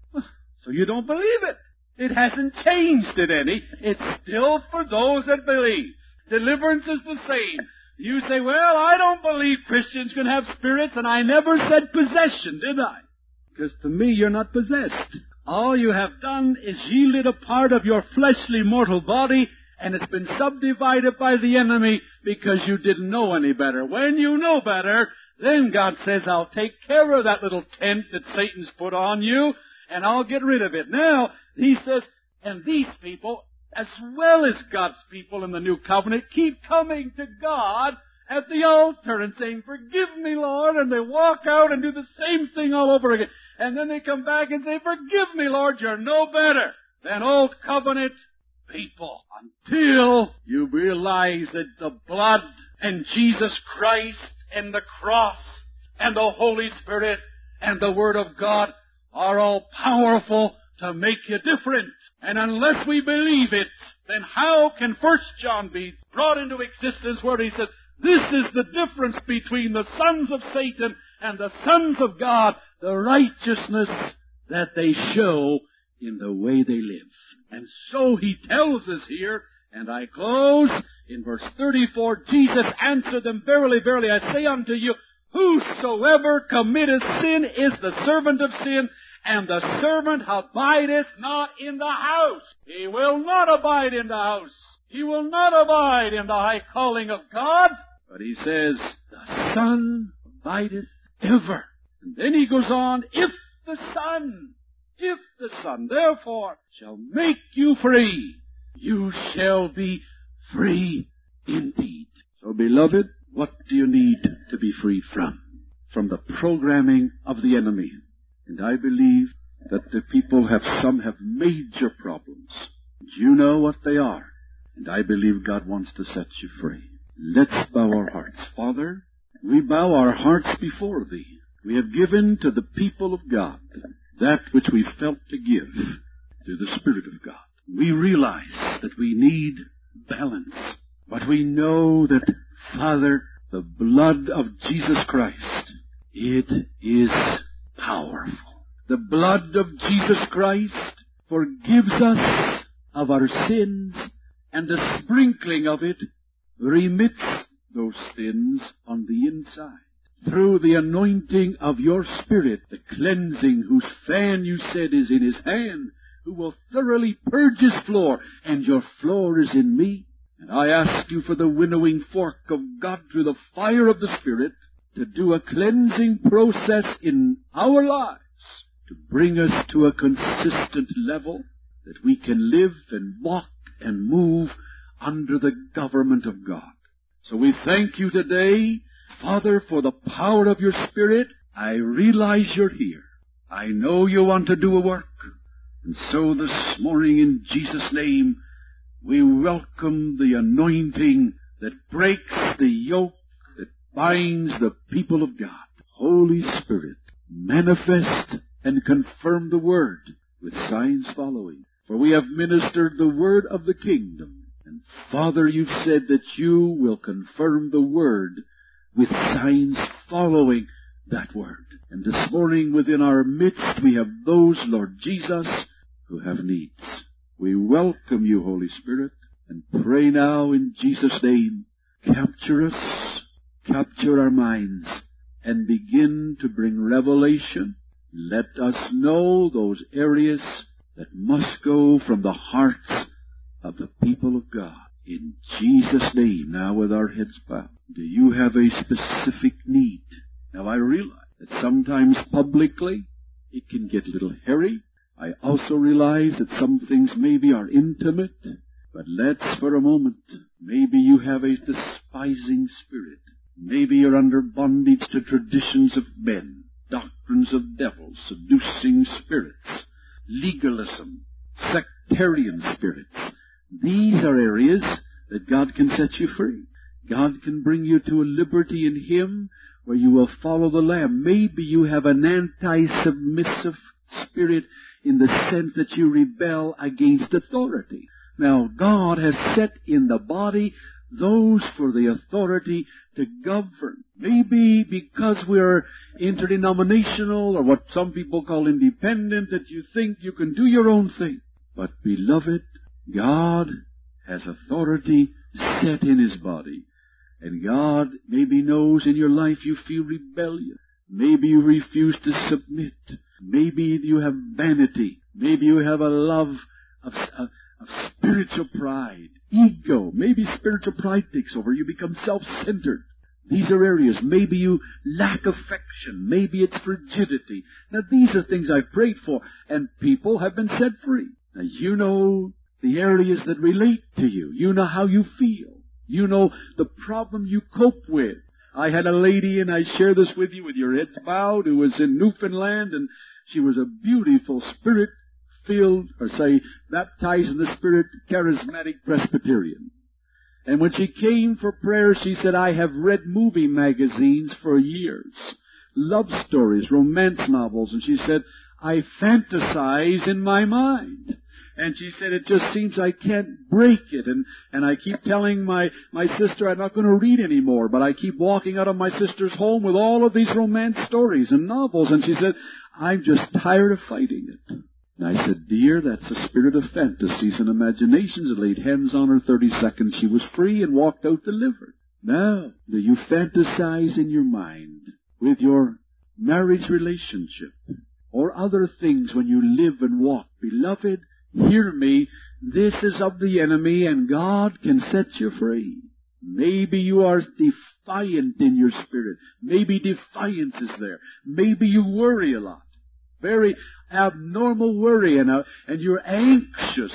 So you don't believe it. It hasn't changed it any. It's still for those that believe. Deliverance is the same. You say, well, I don't believe Christians can have spirits, and I never said possession, did I? Because to me, you're not possessed. All you have done is yielded a part of your fleshly mortal body, and it's been subdivided by the enemy because you didn't know any better. When you know better, then God says, I'll take care of that little tent that Satan's put on you, and I'll get rid of it. Now, he says, and these people, as well as God's people in the new covenant, keep coming to God at the altar and saying, forgive me, Lord, and they walk out and do the same thing all over again. And then they come back and say, forgive me, Lord, you're no better than old covenant people, until you realize that the blood and Jesus Christ and the cross and the Holy Spirit and the Word of God are all powerful to make you different. And unless we believe it, then how can First John be brought into existence where he says, this is the difference between the sons of Satan and the sons of God, the righteousness that they show in the way they live. And so he tells us here, and I close, in verse thirty-four, Jesus answered them, Verily, verily, I say unto you, whosoever committeth sin is the servant of sin, and the servant abideth not in the house. He will not abide in the house. He will not abide in the high calling of God. But he says, the Son abideth ever. And then he goes on, if the Son, if the Son, therefore, shall make you free, you shall be free indeed. So, beloved, what do you need to be freed from? From the programming of the enemy. And I believe that the people have, some have major problems. You know what they are. And I believe God wants to set you free. Let's bow our hearts. Father, we bow our hearts before Thee. We have given to the people of God that which we felt to give through the Spirit of God. We realize that we need balance. But we know that, Father, the blood of Jesus Christ, it is powerful. The blood of Jesus Christ forgives us of our sins, and the sprinkling of it remits those sins on the inside. Through the anointing of your Spirit, the cleansing whose fan you said is in His hand, who will thoroughly purge His floor, and your floor is in me. And I ask you for the winnowing fork of God through the fire of the Spirit to do a cleansing process in our lives, to bring us to a consistent level that we can live and walk and move under the government of God. So we thank you today, Father, for the power of your Spirit. I realize you're here. I know you want to do a work. And so this morning, in Jesus' name, we welcome the anointing that breaks the yoke, that binds the people of God. Holy Spirit, manifest and confirm the Word with signs following. For we have ministered the Word of the kingdom. And Father, you've said that you will confirm the Word with signs following that Word. And this morning within our midst we have those, Lord Jesus, who have needs. We welcome you, Holy Spirit, and pray now in Jesus' name, capture us, capture our minds, and begin to bring revelation Let us know those areas that must go from the hearts of the people of God. In Jesus' name, now with our heads bowed, do you have a specific need? Now I realize that sometimes publicly it can get a little hairy. I also realize that some things maybe are intimate. But let's for a moment, maybe you have a despising spirit. Maybe you're under bondage to traditions of men, doctrines of devils, seducing spirits, legalism, sectarian spirits. These are areas that God can set you free. God can bring you to a liberty in Him where you will follow the Lamb. Maybe you have an anti-submissive spirit in the sense that you rebel against authority. Now, God has set in the body those for the authority to govern. Maybe because we're interdenominational or what some people call independent, that you think you can do your own thing. But, beloved, God has authority set in His body. And God maybe knows in your life you feel rebellion. Maybe you refuse to submit. Maybe you have vanity. Maybe you have a love of, of, of spiritual pride. Ego. Maybe spiritual pride takes over. You become self-centered. These are areas. Maybe you lack affection. Maybe it's frigidity. Now, these are things I've prayed for, and people have been set free. Now, you know the areas that relate to you. You know how you feel. You know the problem you cope with. I had a lady, and I share this with you with your heads bowed, who was in Newfoundland, and she was a beautiful Spirit-filled, or say, baptized in the Spirit, charismatic Presbyterian. And when she came for prayer, she said, I have read movie magazines for years, love stories, romance novels, and she said, I fantasize in my mind. And she said, it just seems I can't break it. And, and I keep telling my, my sister I'm not going to read anymore. But I keep walking out of my sister's home with all of these romance stories and novels. And she said, I'm just tired of fighting it. And I said, dear, that's a spirit of fantasies and imaginations. I laid hands on her thirty seconds. She was free and walked out delivered. Now, do you fantasize in your mind with your marriage relationship or other things when you live and walk? Beloved, hear me, this is of the enemy, and God can set you free. Maybe you are defiant in your spirit. Maybe defiance is there. Maybe you worry a lot. Very abnormal worry, and, uh, and you're anxious.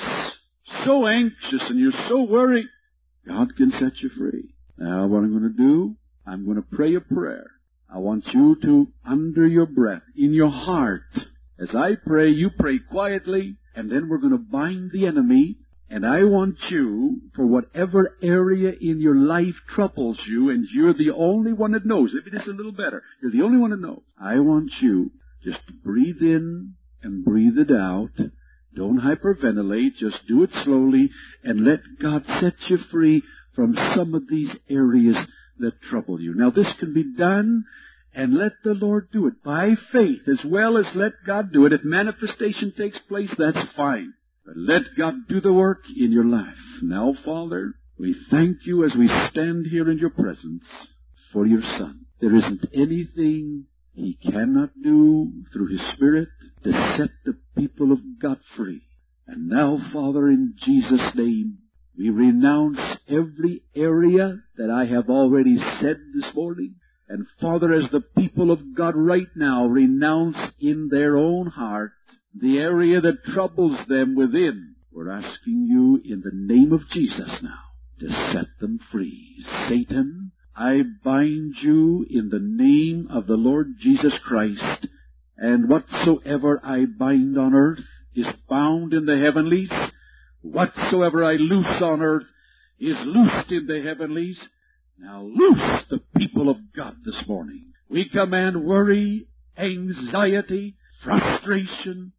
So anxious, and you're so worried. God can set you free. Now, what I'm going to do, I'm going to pray a prayer. I want you to, under your breath, in your heart, as I pray, you pray quietly, and then we're going to bind the enemy, and I want you, for whatever area in your life troubles you, and you're the only one that knows, maybe this is a little better, you're the only one that knows, I want you just to breathe in and breathe it out. Don't hyperventilate, just do it slowly, and let God set you free from some of these areas that trouble you. Now, this can be done, and let the Lord do it by faith, as well as let God do it. If manifestation takes place, that's fine. But let God do the work in your life. Now, Father, we thank you as we stand here in your presence for your Son. There isn't anything He cannot do through His Spirit to set the people of God free. And now, Father, in Jesus' name, we renounce every area that I have already said this morning. And Father, as the people of God right now renounce in their own heart the area that troubles them within, we're asking you in the name of Jesus now to set them free. Satan, I bind you in the name of the Lord Jesus Christ, and whatsoever I bind on earth is bound in the heavenlies. Whatsoever I loose on earth is loosed in the heavenlies. Now loose the people of God this morning. We command worry, anxiety, frustration,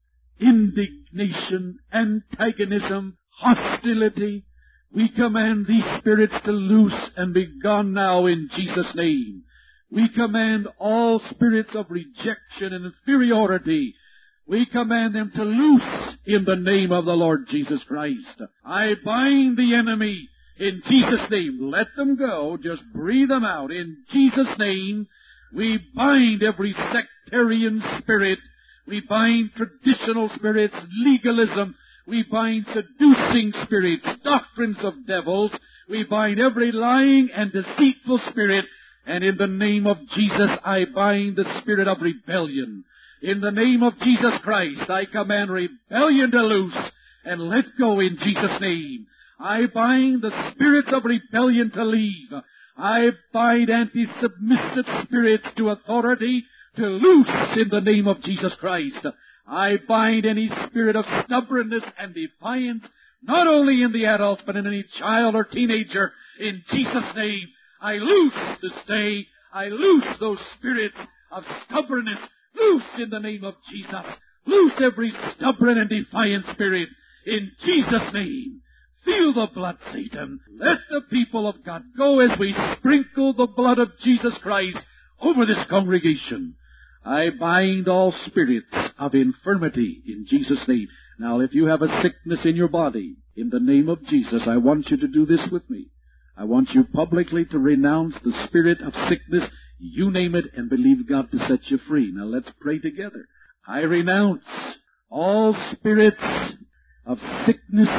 indignation, antagonism, hostility. We command these spirits to loose and be gone now in Jesus' name. We command all spirits of rejection and inferiority. We command them to loose in the name of the Lord Jesus Christ. I bind the enemy in Jesus' name. Let them go. Just breathe them out. In Jesus' name, we bind every sectarian spirit. We bind traditional spirits, legalism. We bind seducing spirits, doctrines of devils. We bind every lying and deceitful spirit. And in the name of Jesus, I bind the spirit of rebellion. In the name of Jesus Christ, I command rebellion to loose and let go in Jesus' name. I bind the spirits of rebellion to leave. I bind anti-submissive spirits to authority to loose in the name of Jesus Christ. I bind any spirit of stubbornness and defiance, not only in the adults, but in any child or teenager, in Jesus' name. I loose to stay. I loose those spirits of stubbornness. Loose in the name of Jesus. Loose every stubborn and defiant spirit in Jesus' name. Feel the blood, Satan. Let the people of God go as we sprinkle the blood of Jesus Christ over this congregation. I bind all spirits of infirmity in Jesus' name. Now, if you have a sickness in your body, in the name of Jesus, I want you to do this with me. I want you publicly to renounce the spirit of sickness, you name it, and believe God to set you free. Now, let's pray together. I renounce all spirits of sickness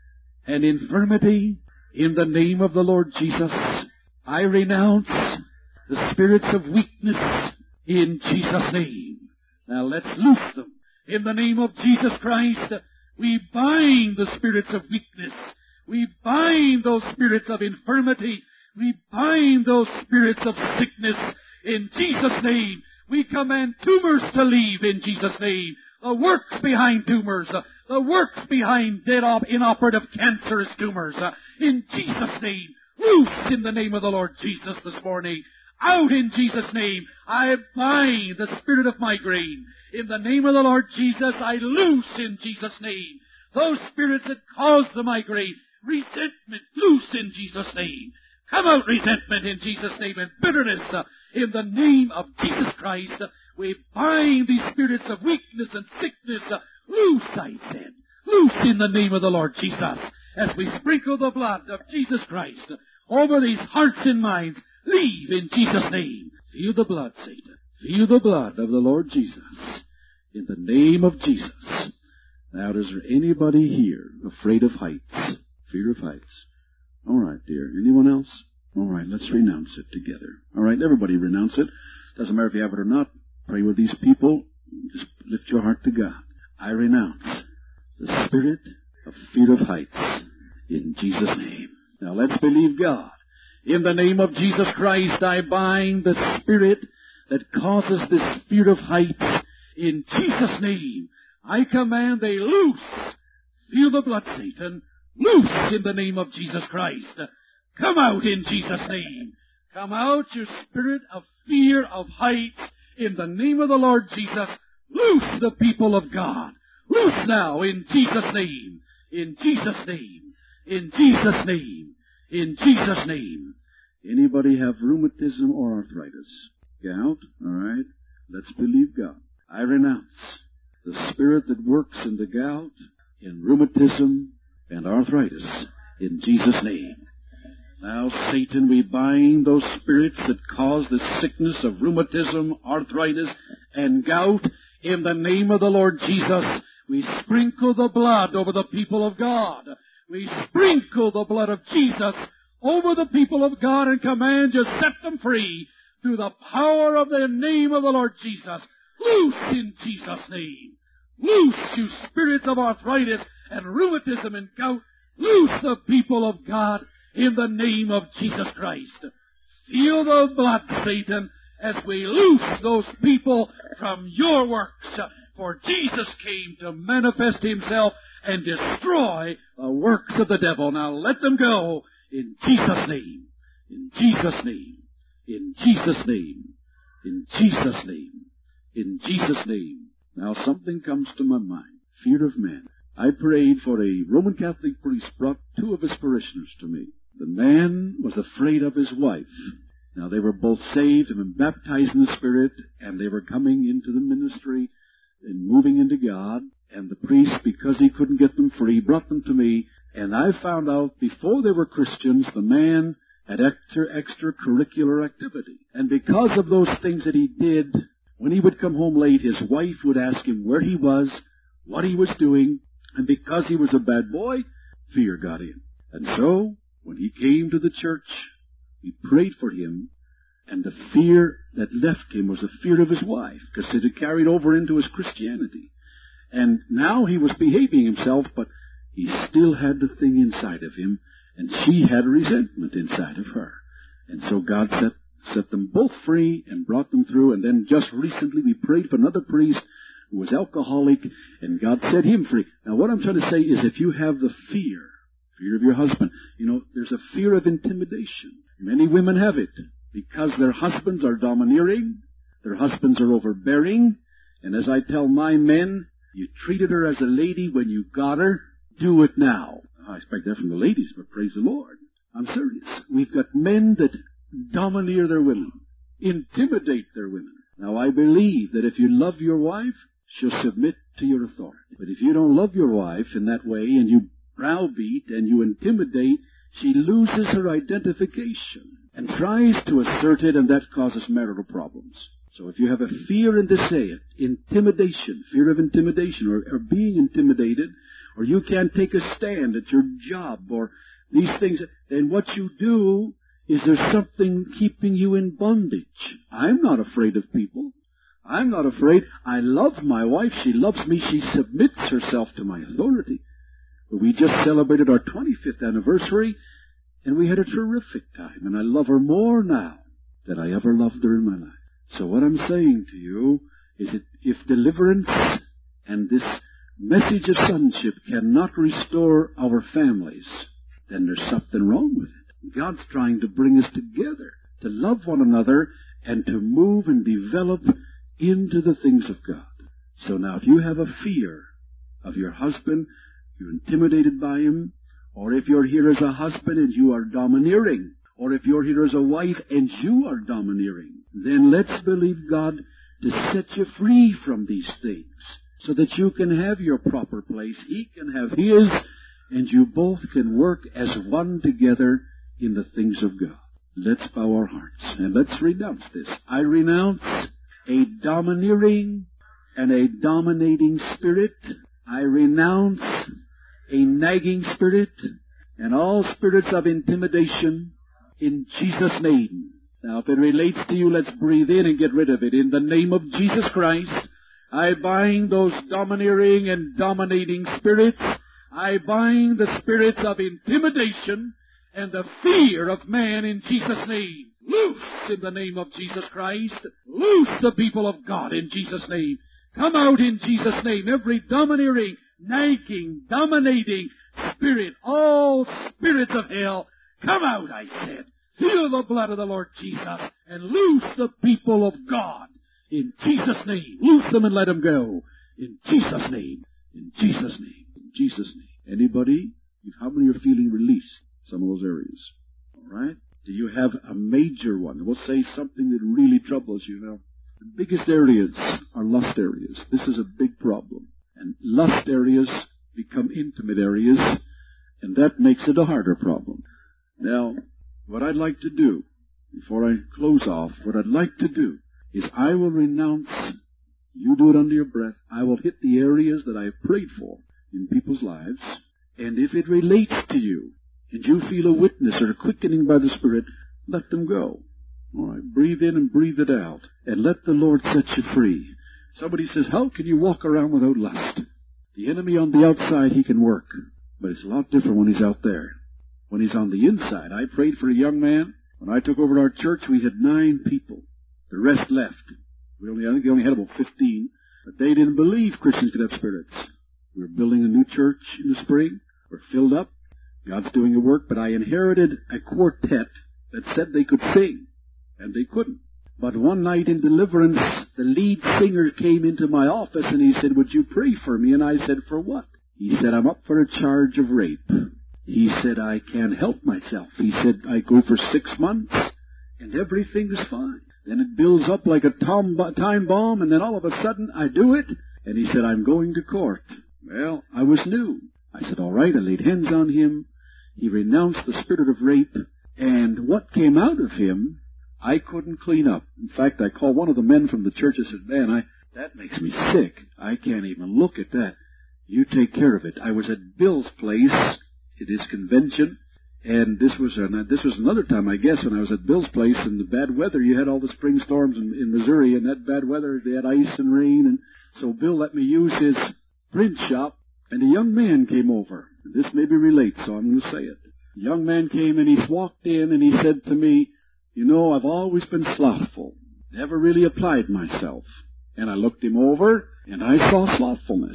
and infirmity in the name of the Lord Jesus. I renounce the spirits of weakness in Jesus' name. Now let's loose them. In the name of Jesus Christ, we bind the spirits of weakness. We bind those spirits of infirmity. We bind those spirits of sickness in Jesus' name. We command tumors to leave in Jesus' name. The works behind tumors, the works behind dead, inoperative, cancerous tumors, in Jesus' name. Loose in the name of the Lord Jesus this morning. Out in Jesus' name. I bind the spirit of migraine. In the name of the Lord Jesus, I loose in Jesus' name those spirits that cause the migraine. Resentment, loose in Jesus' name. Come out, resentment, in Jesus' name, and bitterness, uh, in the name of Jesus Christ. Uh, we bind these spirits of weakness and sickness. Uh, loose, I said. Loose in the name of the Lord Jesus. As we sprinkle the blood of Jesus Christ uh, over these hearts and minds, leave in Jesus' name. Feel the blood, Satan. Feel the blood of the Lord Jesus. In the name of Jesus. Now, is there anybody here afraid of heights? Fear of heights. All right, dear. Anyone else? All right, let's renounce it together. All right, everybody renounce it. Doesn't matter if you have it or not. Pray with these people. Just lift your heart to God. I renounce the spirit of fear of heights in Jesus' name. Now, let's believe God. In the name of Jesus Christ, I bind the spirit that causes this fear of heights in Jesus' name. I command they loose. Feel the blood, Satan. Loose in the name of Jesus Christ. Come out in Jesus' name. Come out, you spirit of fear of heights, in the name of the Lord Jesus. Loose the people of God. Loose now in Jesus' name. In Jesus' name. In Jesus' name. In Jesus' name. Anybody have rheumatism or arthritis? Gout? All right. Let's believe God. I renounce the spirit that works in the gout, in rheumatism, and arthritis, in Jesus' name. Now, Satan, we bind those spirits that cause the sickness of rheumatism, arthritis, and gout. In the name of the Lord Jesus, we sprinkle the blood over the people of God. We sprinkle the blood of Jesus over the people of God and command you, set them free through the power of the name of the Lord Jesus. Loose in Jesus' name. Loose, you spirits of arthritis and rheumatism and gout. Loose the people of God in the name of Jesus Christ. Feel the blood, Satan, as we loose those people from your works. For Jesus came to manifest himself and destroy the works of the devil. Now let them go in Jesus' name. In Jesus' name. In Jesus' name. In Jesus' name. In Jesus' name. Now something comes to my mind. Fear of man. I prayed for a Roman Catholic priest, brought two of his parishioners to me. The man was afraid of his wife. Now they were both saved and been baptized in the Spirit, and they were coming into the ministry and moving into God. And the priest, because he couldn't get them free, brought them to me. And I found out before they were Christians, the man had extra, extracurricular activity. And because of those things that he did, When he would come home late, his wife would ask him where he was, what he was doing, and because he was a bad boy, fear got in. And so, when he came to the church, we prayed for him, and the fear that left him was the fear of his wife, because it had carried over into his Christianity. And now he was behaving himself, but he still had the thing inside of him, and she had resentment inside of her. And so God set, set them both free and brought them through. And then just recently we prayed for another priest who was alcoholic, and God set him free. Now what I'm trying to say is, if you have the fear, fear of your husband, you know, there's a fear of intimidation. Many women have it because their husbands are domineering, their husbands are overbearing, and as I tell my men, you treated her as a lady when you got her, do it now. I expect that from the ladies, but praise the Lord. I'm serious. We've got men that domineer their women, intimidate their women. Now I believe that if you love your wife, she'll submit to your authority. But if you don't love your wife in that way, and you browbeat and you intimidate, she loses her identification and tries to assert it, and that causes marital problems. So if you have a fear, and to say it, intimidation, fear of intimidation, or, or being intimidated, or you can't take a stand at your job, or these things, then what you do is there's something keeping you in bondage. I'm not afraid of people. I'm not afraid. I love my wife. She loves me. She submits herself to my authority. But we just celebrated our twenty-fifth anniversary, and we had a terrific time. And I love her more now than I ever loved her in my life. So what I'm saying to you is that if deliverance and this message of sonship cannot restore our families, then there's something wrong with it. God's trying to bring us together, to love one another, and to move and develop into the things of God. So now if you have a fear of your husband, you're intimidated by him, or if you're here as a husband and you are domineering, or if you're here as a wife and you are domineering, then let's believe God to set you free from these things so that you can have your proper place, he can have his, and you both can work as one together in the things of God. Let's bow our hearts and let's renounce this. I renounce a domineering and a dominating spirit. I renounce a nagging spirit and all spirits of intimidation in Jesus' name. Now, if it relates to you, let's breathe in and get rid of it. In the name of Jesus Christ, I bind those domineering and dominating spirits. I bind the spirits of intimidation and the fear of man in Jesus' name. Loose in the name of Jesus Christ. Loose the people of God in Jesus' name. Come out in Jesus' name. Every domineering, nagging, dominating spirit, all spirits of hell, come out, I said. Feel the blood of the Lord Jesus and loose the people of God in Jesus' name. Loose them and let them go. In Jesus' name. In Jesus' name. In Jesus' name. Anybody? How many are feeling released? Some of those areas. All right? Do you have a major one? We'll say something that really troubles you now. The biggest areas are lust areas. This is a big problem. And lust areas become intimate areas, and that makes it a harder problem. Now, what I'd like to do, before I close off, what I'd like to do is I will renounce, you do it under your breath, I will hit the areas that I've prayed for in people's lives, and if it relates to you, and you feel a witness or a quickening by the Spirit, let them go. All right, breathe in and breathe it out, and let the Lord set you free. Somebody says, how can you walk around without lust? The enemy on the outside, he can work, but it's a lot different when he's out there. When he's on the inside, I prayed for a young man. When I took over our church, we had nine people. The rest left. We only, I think we only had about fifteen, but they didn't believe Christians could have spirits. We were building a new church in the spring. We're filled up. God's doing the work, but I inherited a quartet that said they could sing, and they couldn't. But one night in deliverance, the lead singer came into my office and he said, would you pray for me? And I said, for what? He said, I'm up for a charge of rape. He said, I can't help myself. He said, I go for six months and everything is fine. Then it builds up like a time bomb, and then all of a sudden I do it. And he said, I'm going to court. Well, I was new. I said, all right. I laid hands on him. He renounced the spirit of rape. And what came out of him, I couldn't clean up. In fact, I called one of the men from the church and said, man, I, that makes me sick. I can't even look at that. You take care of it. I was at Bill's place at his convention, and this was an, this was another time, I guess, when I was at Bill's place in the bad weather. You had all the spring storms in, in Missouri, and that bad weather, they had ice and rain, and so Bill let me use his print shop, and a young man came over. This maybe relates, so I'm going to say it. The young man came, and he walked in, and he said to me, you know, I've always been slothful, never really applied myself. And I looked him over, and I saw slothfulness.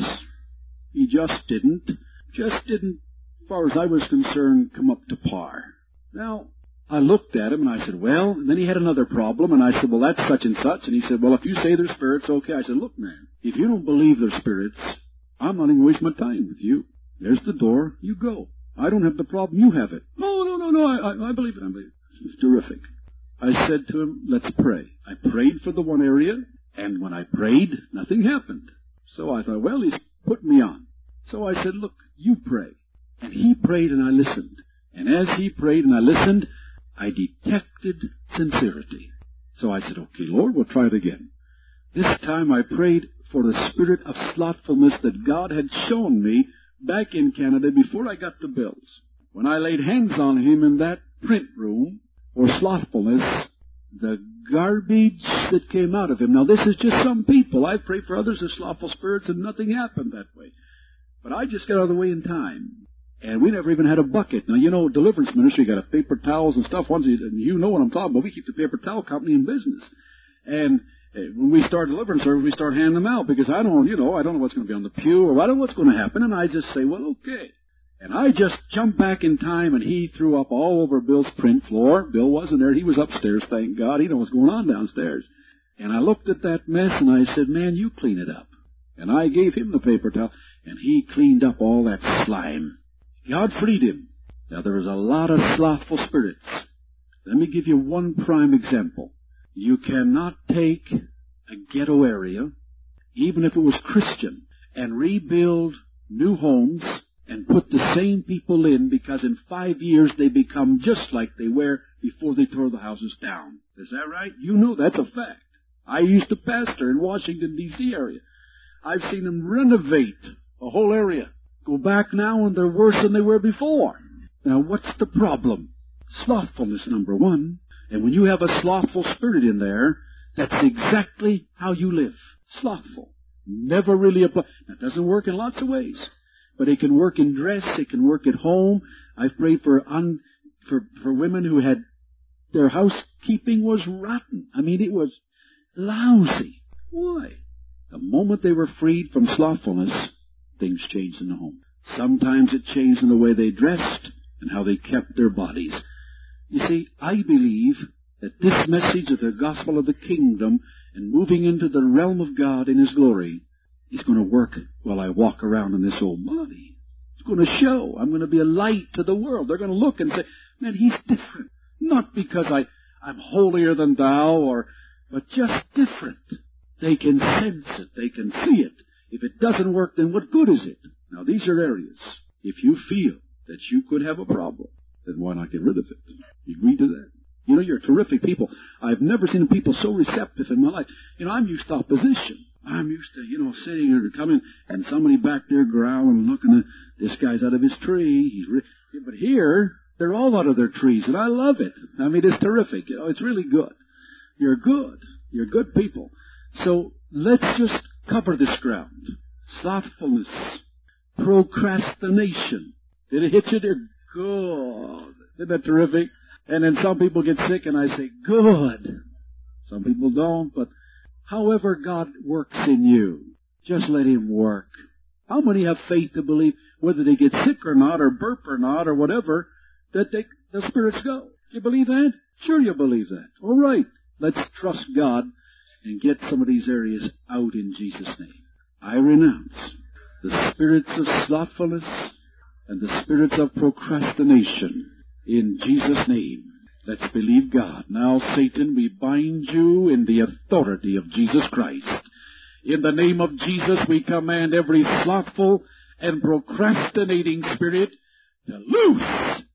He just didn't, just didn't, as far as I was concerned, come up to par. Now, I looked at him, and I said, well, and then he had another problem, and I said, well, that's such and such. And he said, well, if you say they're spirits, okay. I said, look, man, if you don't believe they're spirits, I'm not even wasting my time with you. There's the door. You go. I don't have the problem. You have it. No, no, no, no. I, I, I believe it. I believe it. It's terrific. I said to him, let's pray. I prayed for the one area, and when I prayed, nothing happened. So I thought, well, he's put me on. So I said, look, you pray. And he prayed, and I listened. And as he prayed and I listened, I detected sincerity. So I said, okay, Lord, we'll try it again. This time I prayed for the spirit of slothfulness that God had shown me back in Canada before I got to Bill's. When I laid hands on him in that print room for slothfulness, the garbage that came out of him. Now, this is just some people. I pray for others with slothful spirits, and nothing happened that way. But I just got out of the way in time. And we never even had a bucket. Now, you know, deliverance ministry, you got a paper towels and stuff. Once you, and you know what I'm talking about. We keep the paper towel company in business. And when we start deliverance service, we start handing them out because I don't, you know, I don't know what's going to be on the pew or I don't know what's going to happen. And I just say, well, okay. And I just jumped back in time, and he threw up all over Bill's print floor. Bill wasn't there. He was upstairs, thank God. He knew what's going on downstairs. And I looked at that mess, and I said, man, you clean it up. And I gave him the paper towel, and he cleaned up all that slime. God freed him. Now, there was a lot of slothful spirits. Let me give you one prime example. You cannot take a ghetto area, even if it was Christian, and rebuild new homes and put the same people in, because in five years they become just like they were before they tore the houses down. Is that right? You know that's a fact. I used to pastor in Washington, D C area. I've seen them renovate a whole area. Go back now and they're worse than they were before. Now, what's the problem? Slothfulness, number one. And when you have a slothful spirit in there, that's exactly how you live. Slothful. Never really apply. That doesn't work in lots of ways. But it can work in dress. It can work at home. I've prayed for un, for for women who had their housekeeping was rotten. I mean, it was lousy. Why? The moment they were freed from slothfulness, things changed in the home. Sometimes it changed in the way they dressed and how they kept their bodies. You see, I believe that this message of the gospel of the kingdom and moving into the realm of God in His glory is going to work while I walk around in this old body. It's going to show. I'm going to be a light to the world. They're going to look and say, man, he's different. Not because I, I'm holier than thou, or, but just different. They can sense it. They can see it. If it doesn't work, then what good is it? Now, these are areas. If you feel that you could have a problem, then why not get rid of it? You agree to that? You know, you're terrific people. I've never seen people so receptive in my life. You know, I'm used to opposition. I'm used to, you know, sitting or coming and somebody back there growling, looking at this guy's out of his tree. He's re- but here, they're all out of their trees, and I love it. I mean, it's terrific. You know, it's really good. You're good. You're good people. So let's just cover this ground. Slothfulness. Procrastination. Did it hit you there? Good. Isn't that terrific? And then some people get sick, and I say, good. Some people don't, but however God works in you, just let Him work. How many have faith to believe, whether they get sick or not, or burp or not, or whatever, that they, the spirits go? You believe that? Sure you believe that. All right. Let's trust God and get some of these areas out in Jesus' name. I renounce the spirits of slothfulness and the spirits of procrastination in Jesus' name. Let's believe God. Now, Satan, we bind you in the authority of Jesus Christ. In the name of Jesus, we command every slothful and procrastinating spirit to loose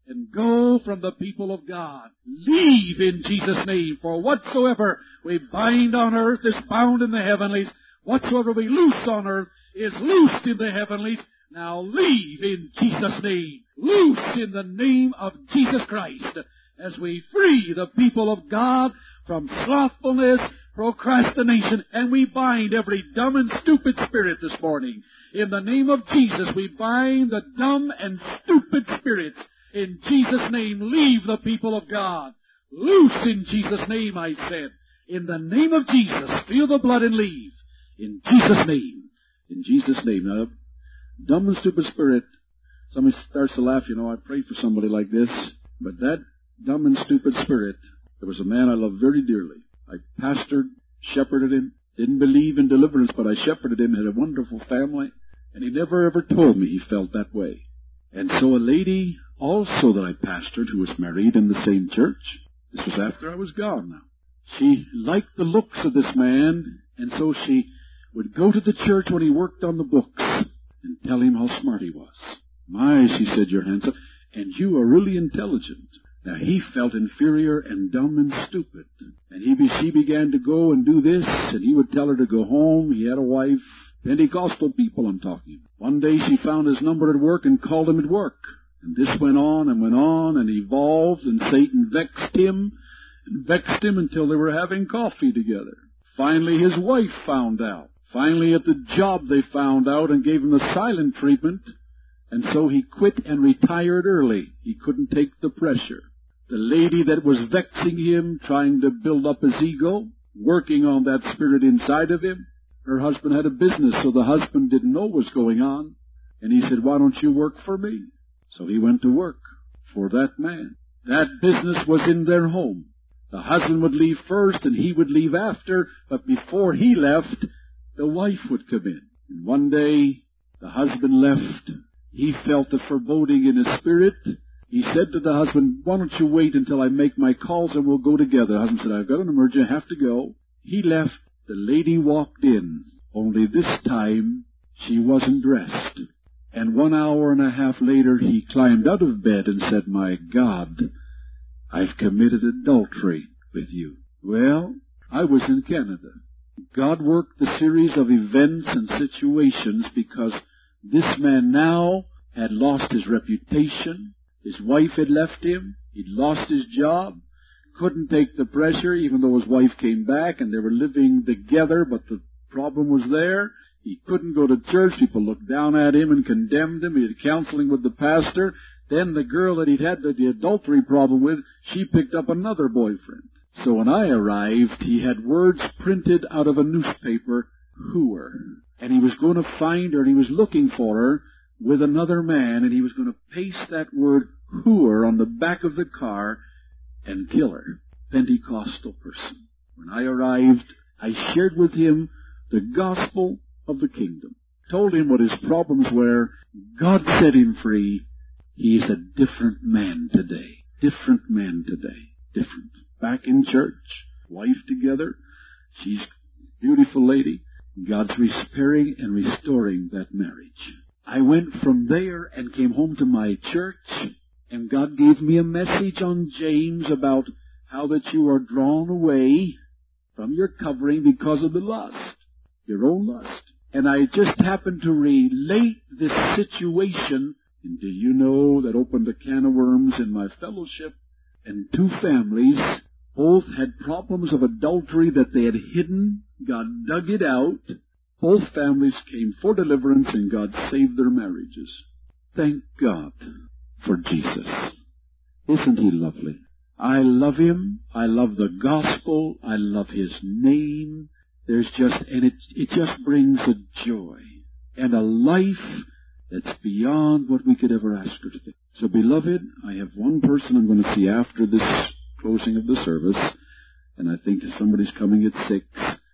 and go from the people of God. Leave in Jesus' name, for whatsoever we bind on earth is bound in the heavenlies. Whatsoever we loose on earth is loosed in the heavenlies. Now leave in Jesus' name. Loose in the name of Jesus Christ as we free the people of God from slothfulness, procrastination, and we bind every dumb and stupid spirit this morning. In the name of Jesus, we bind the dumb and stupid spirits. In Jesus' name, leave the people of God. Loose in Jesus' name, I said. In the name of Jesus, feel the blood and leave. In Jesus' name. In Jesus' name. Now, dumb and stupid spirit, somebody starts to laugh, you know, I prayed for somebody like this, but that dumb and stupid spirit, there was a man I loved very dearly. I pastored, shepherded him, didn't believe in deliverance, but I shepherded him, had a wonderful family, and he never ever told me he felt that way. And so a lady also that I pastored who was married in the same church, this was after I was gone now, she liked the looks of this man, and so she would go to the church when he worked on the books and tell him how smart he was. My, she said, you're handsome, and you are really intelligent. Now, he felt inferior and dumb and stupid. And he be, she began to go and do this, and he would tell her to go home. He had a wife. Pentecostal people I'm talking. One day she found his number at work and called him at work. And this went on and went on and evolved, and Satan vexed him and vexed him until they were having coffee together. Finally, his wife found out. Finally, at the job they found out and gave him the silent treatment, and so he quit and retired early. He couldn't take the pressure. The lady that was vexing him, trying to build up his ego, working on that spirit inside of him, her husband had a business, so the husband didn't know what was going on. And he said, why don't you work for me? So he went to work for that man. That business was in their home. The husband would leave first and he would leave after, but before he left, the wife would come in. And one day, the husband left. He felt a foreboding in his spirit. He said to the husband, why don't you wait until I make my calls and we'll go together. The husband said, I've got an emergency, I have to go. He left. The lady walked in, only this time she wasn't dressed. And one hour and a half later he climbed out of bed and said, my God, I've committed adultery with you. Well, I was in Canada. God worked a series of events and situations because this man now had lost his reputation. His wife had left him. He'd lost his job. Couldn't take the pressure, even though his wife came back and they were living together, but the problem was there. He couldn't go to church. People looked down at him and condemned him. He had counseling with the pastor. Then the girl that he'd had the, the adultery problem with, she picked up another boyfriend. So when I arrived, he had words printed out of a newspaper, hooer. And he was going to find her, and he was looking for her with another man, and he was going to paste that word hooer on the back of the car and kill her. Pentecostal person. When I arrived, I shared with him the gospel of the kingdom. Told him what his problems were. God set him free. He is a different man today. Different man today. Different. Back in church. Wife together. She's a beautiful lady. God's repairing and restoring that marriage. I went from there and came home to my church, and God gave me a message on James about how that you are drawn away from your covering because of the lust, your own lust. And I just happened to relate this situation, and do you know that opened a can of worms in my fellowship? And two families both had problems of adultery that they had hidden. God dug it out. Both families came for deliverance, and God saved their marriages. Thank God for Jesus. Isn't He lovely? I love Him. I love the gospel. I love His name. There's just, and it, it just brings a joy and a life that's beyond what we could ever ask or think. So, beloved, I have one person I'm going to see after this closing of the service, and I think somebody's coming at six.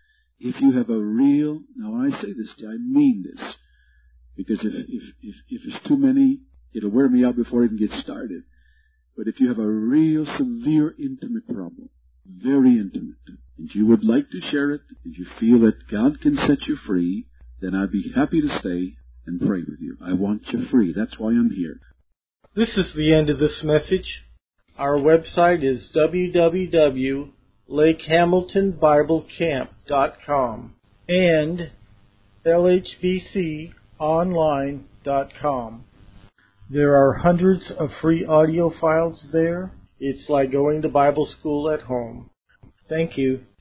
If you have a real, now when I say this to you, I mean this, because if, if, if, if it's too many, it'll wear me out before I even get started. But if you have a real severe intimate problem, very intimate, and you would like to share it, and you feel that God can set you free, then I'd be happy to stay and pray with you. I want you free. That's why I'm here. This is the end of this message. Our website is w w w dot lake hamilton bible camp dot com and l h b c online dot com. There are hundreds of free audio files there. It's like going to Bible school at home. Thank you.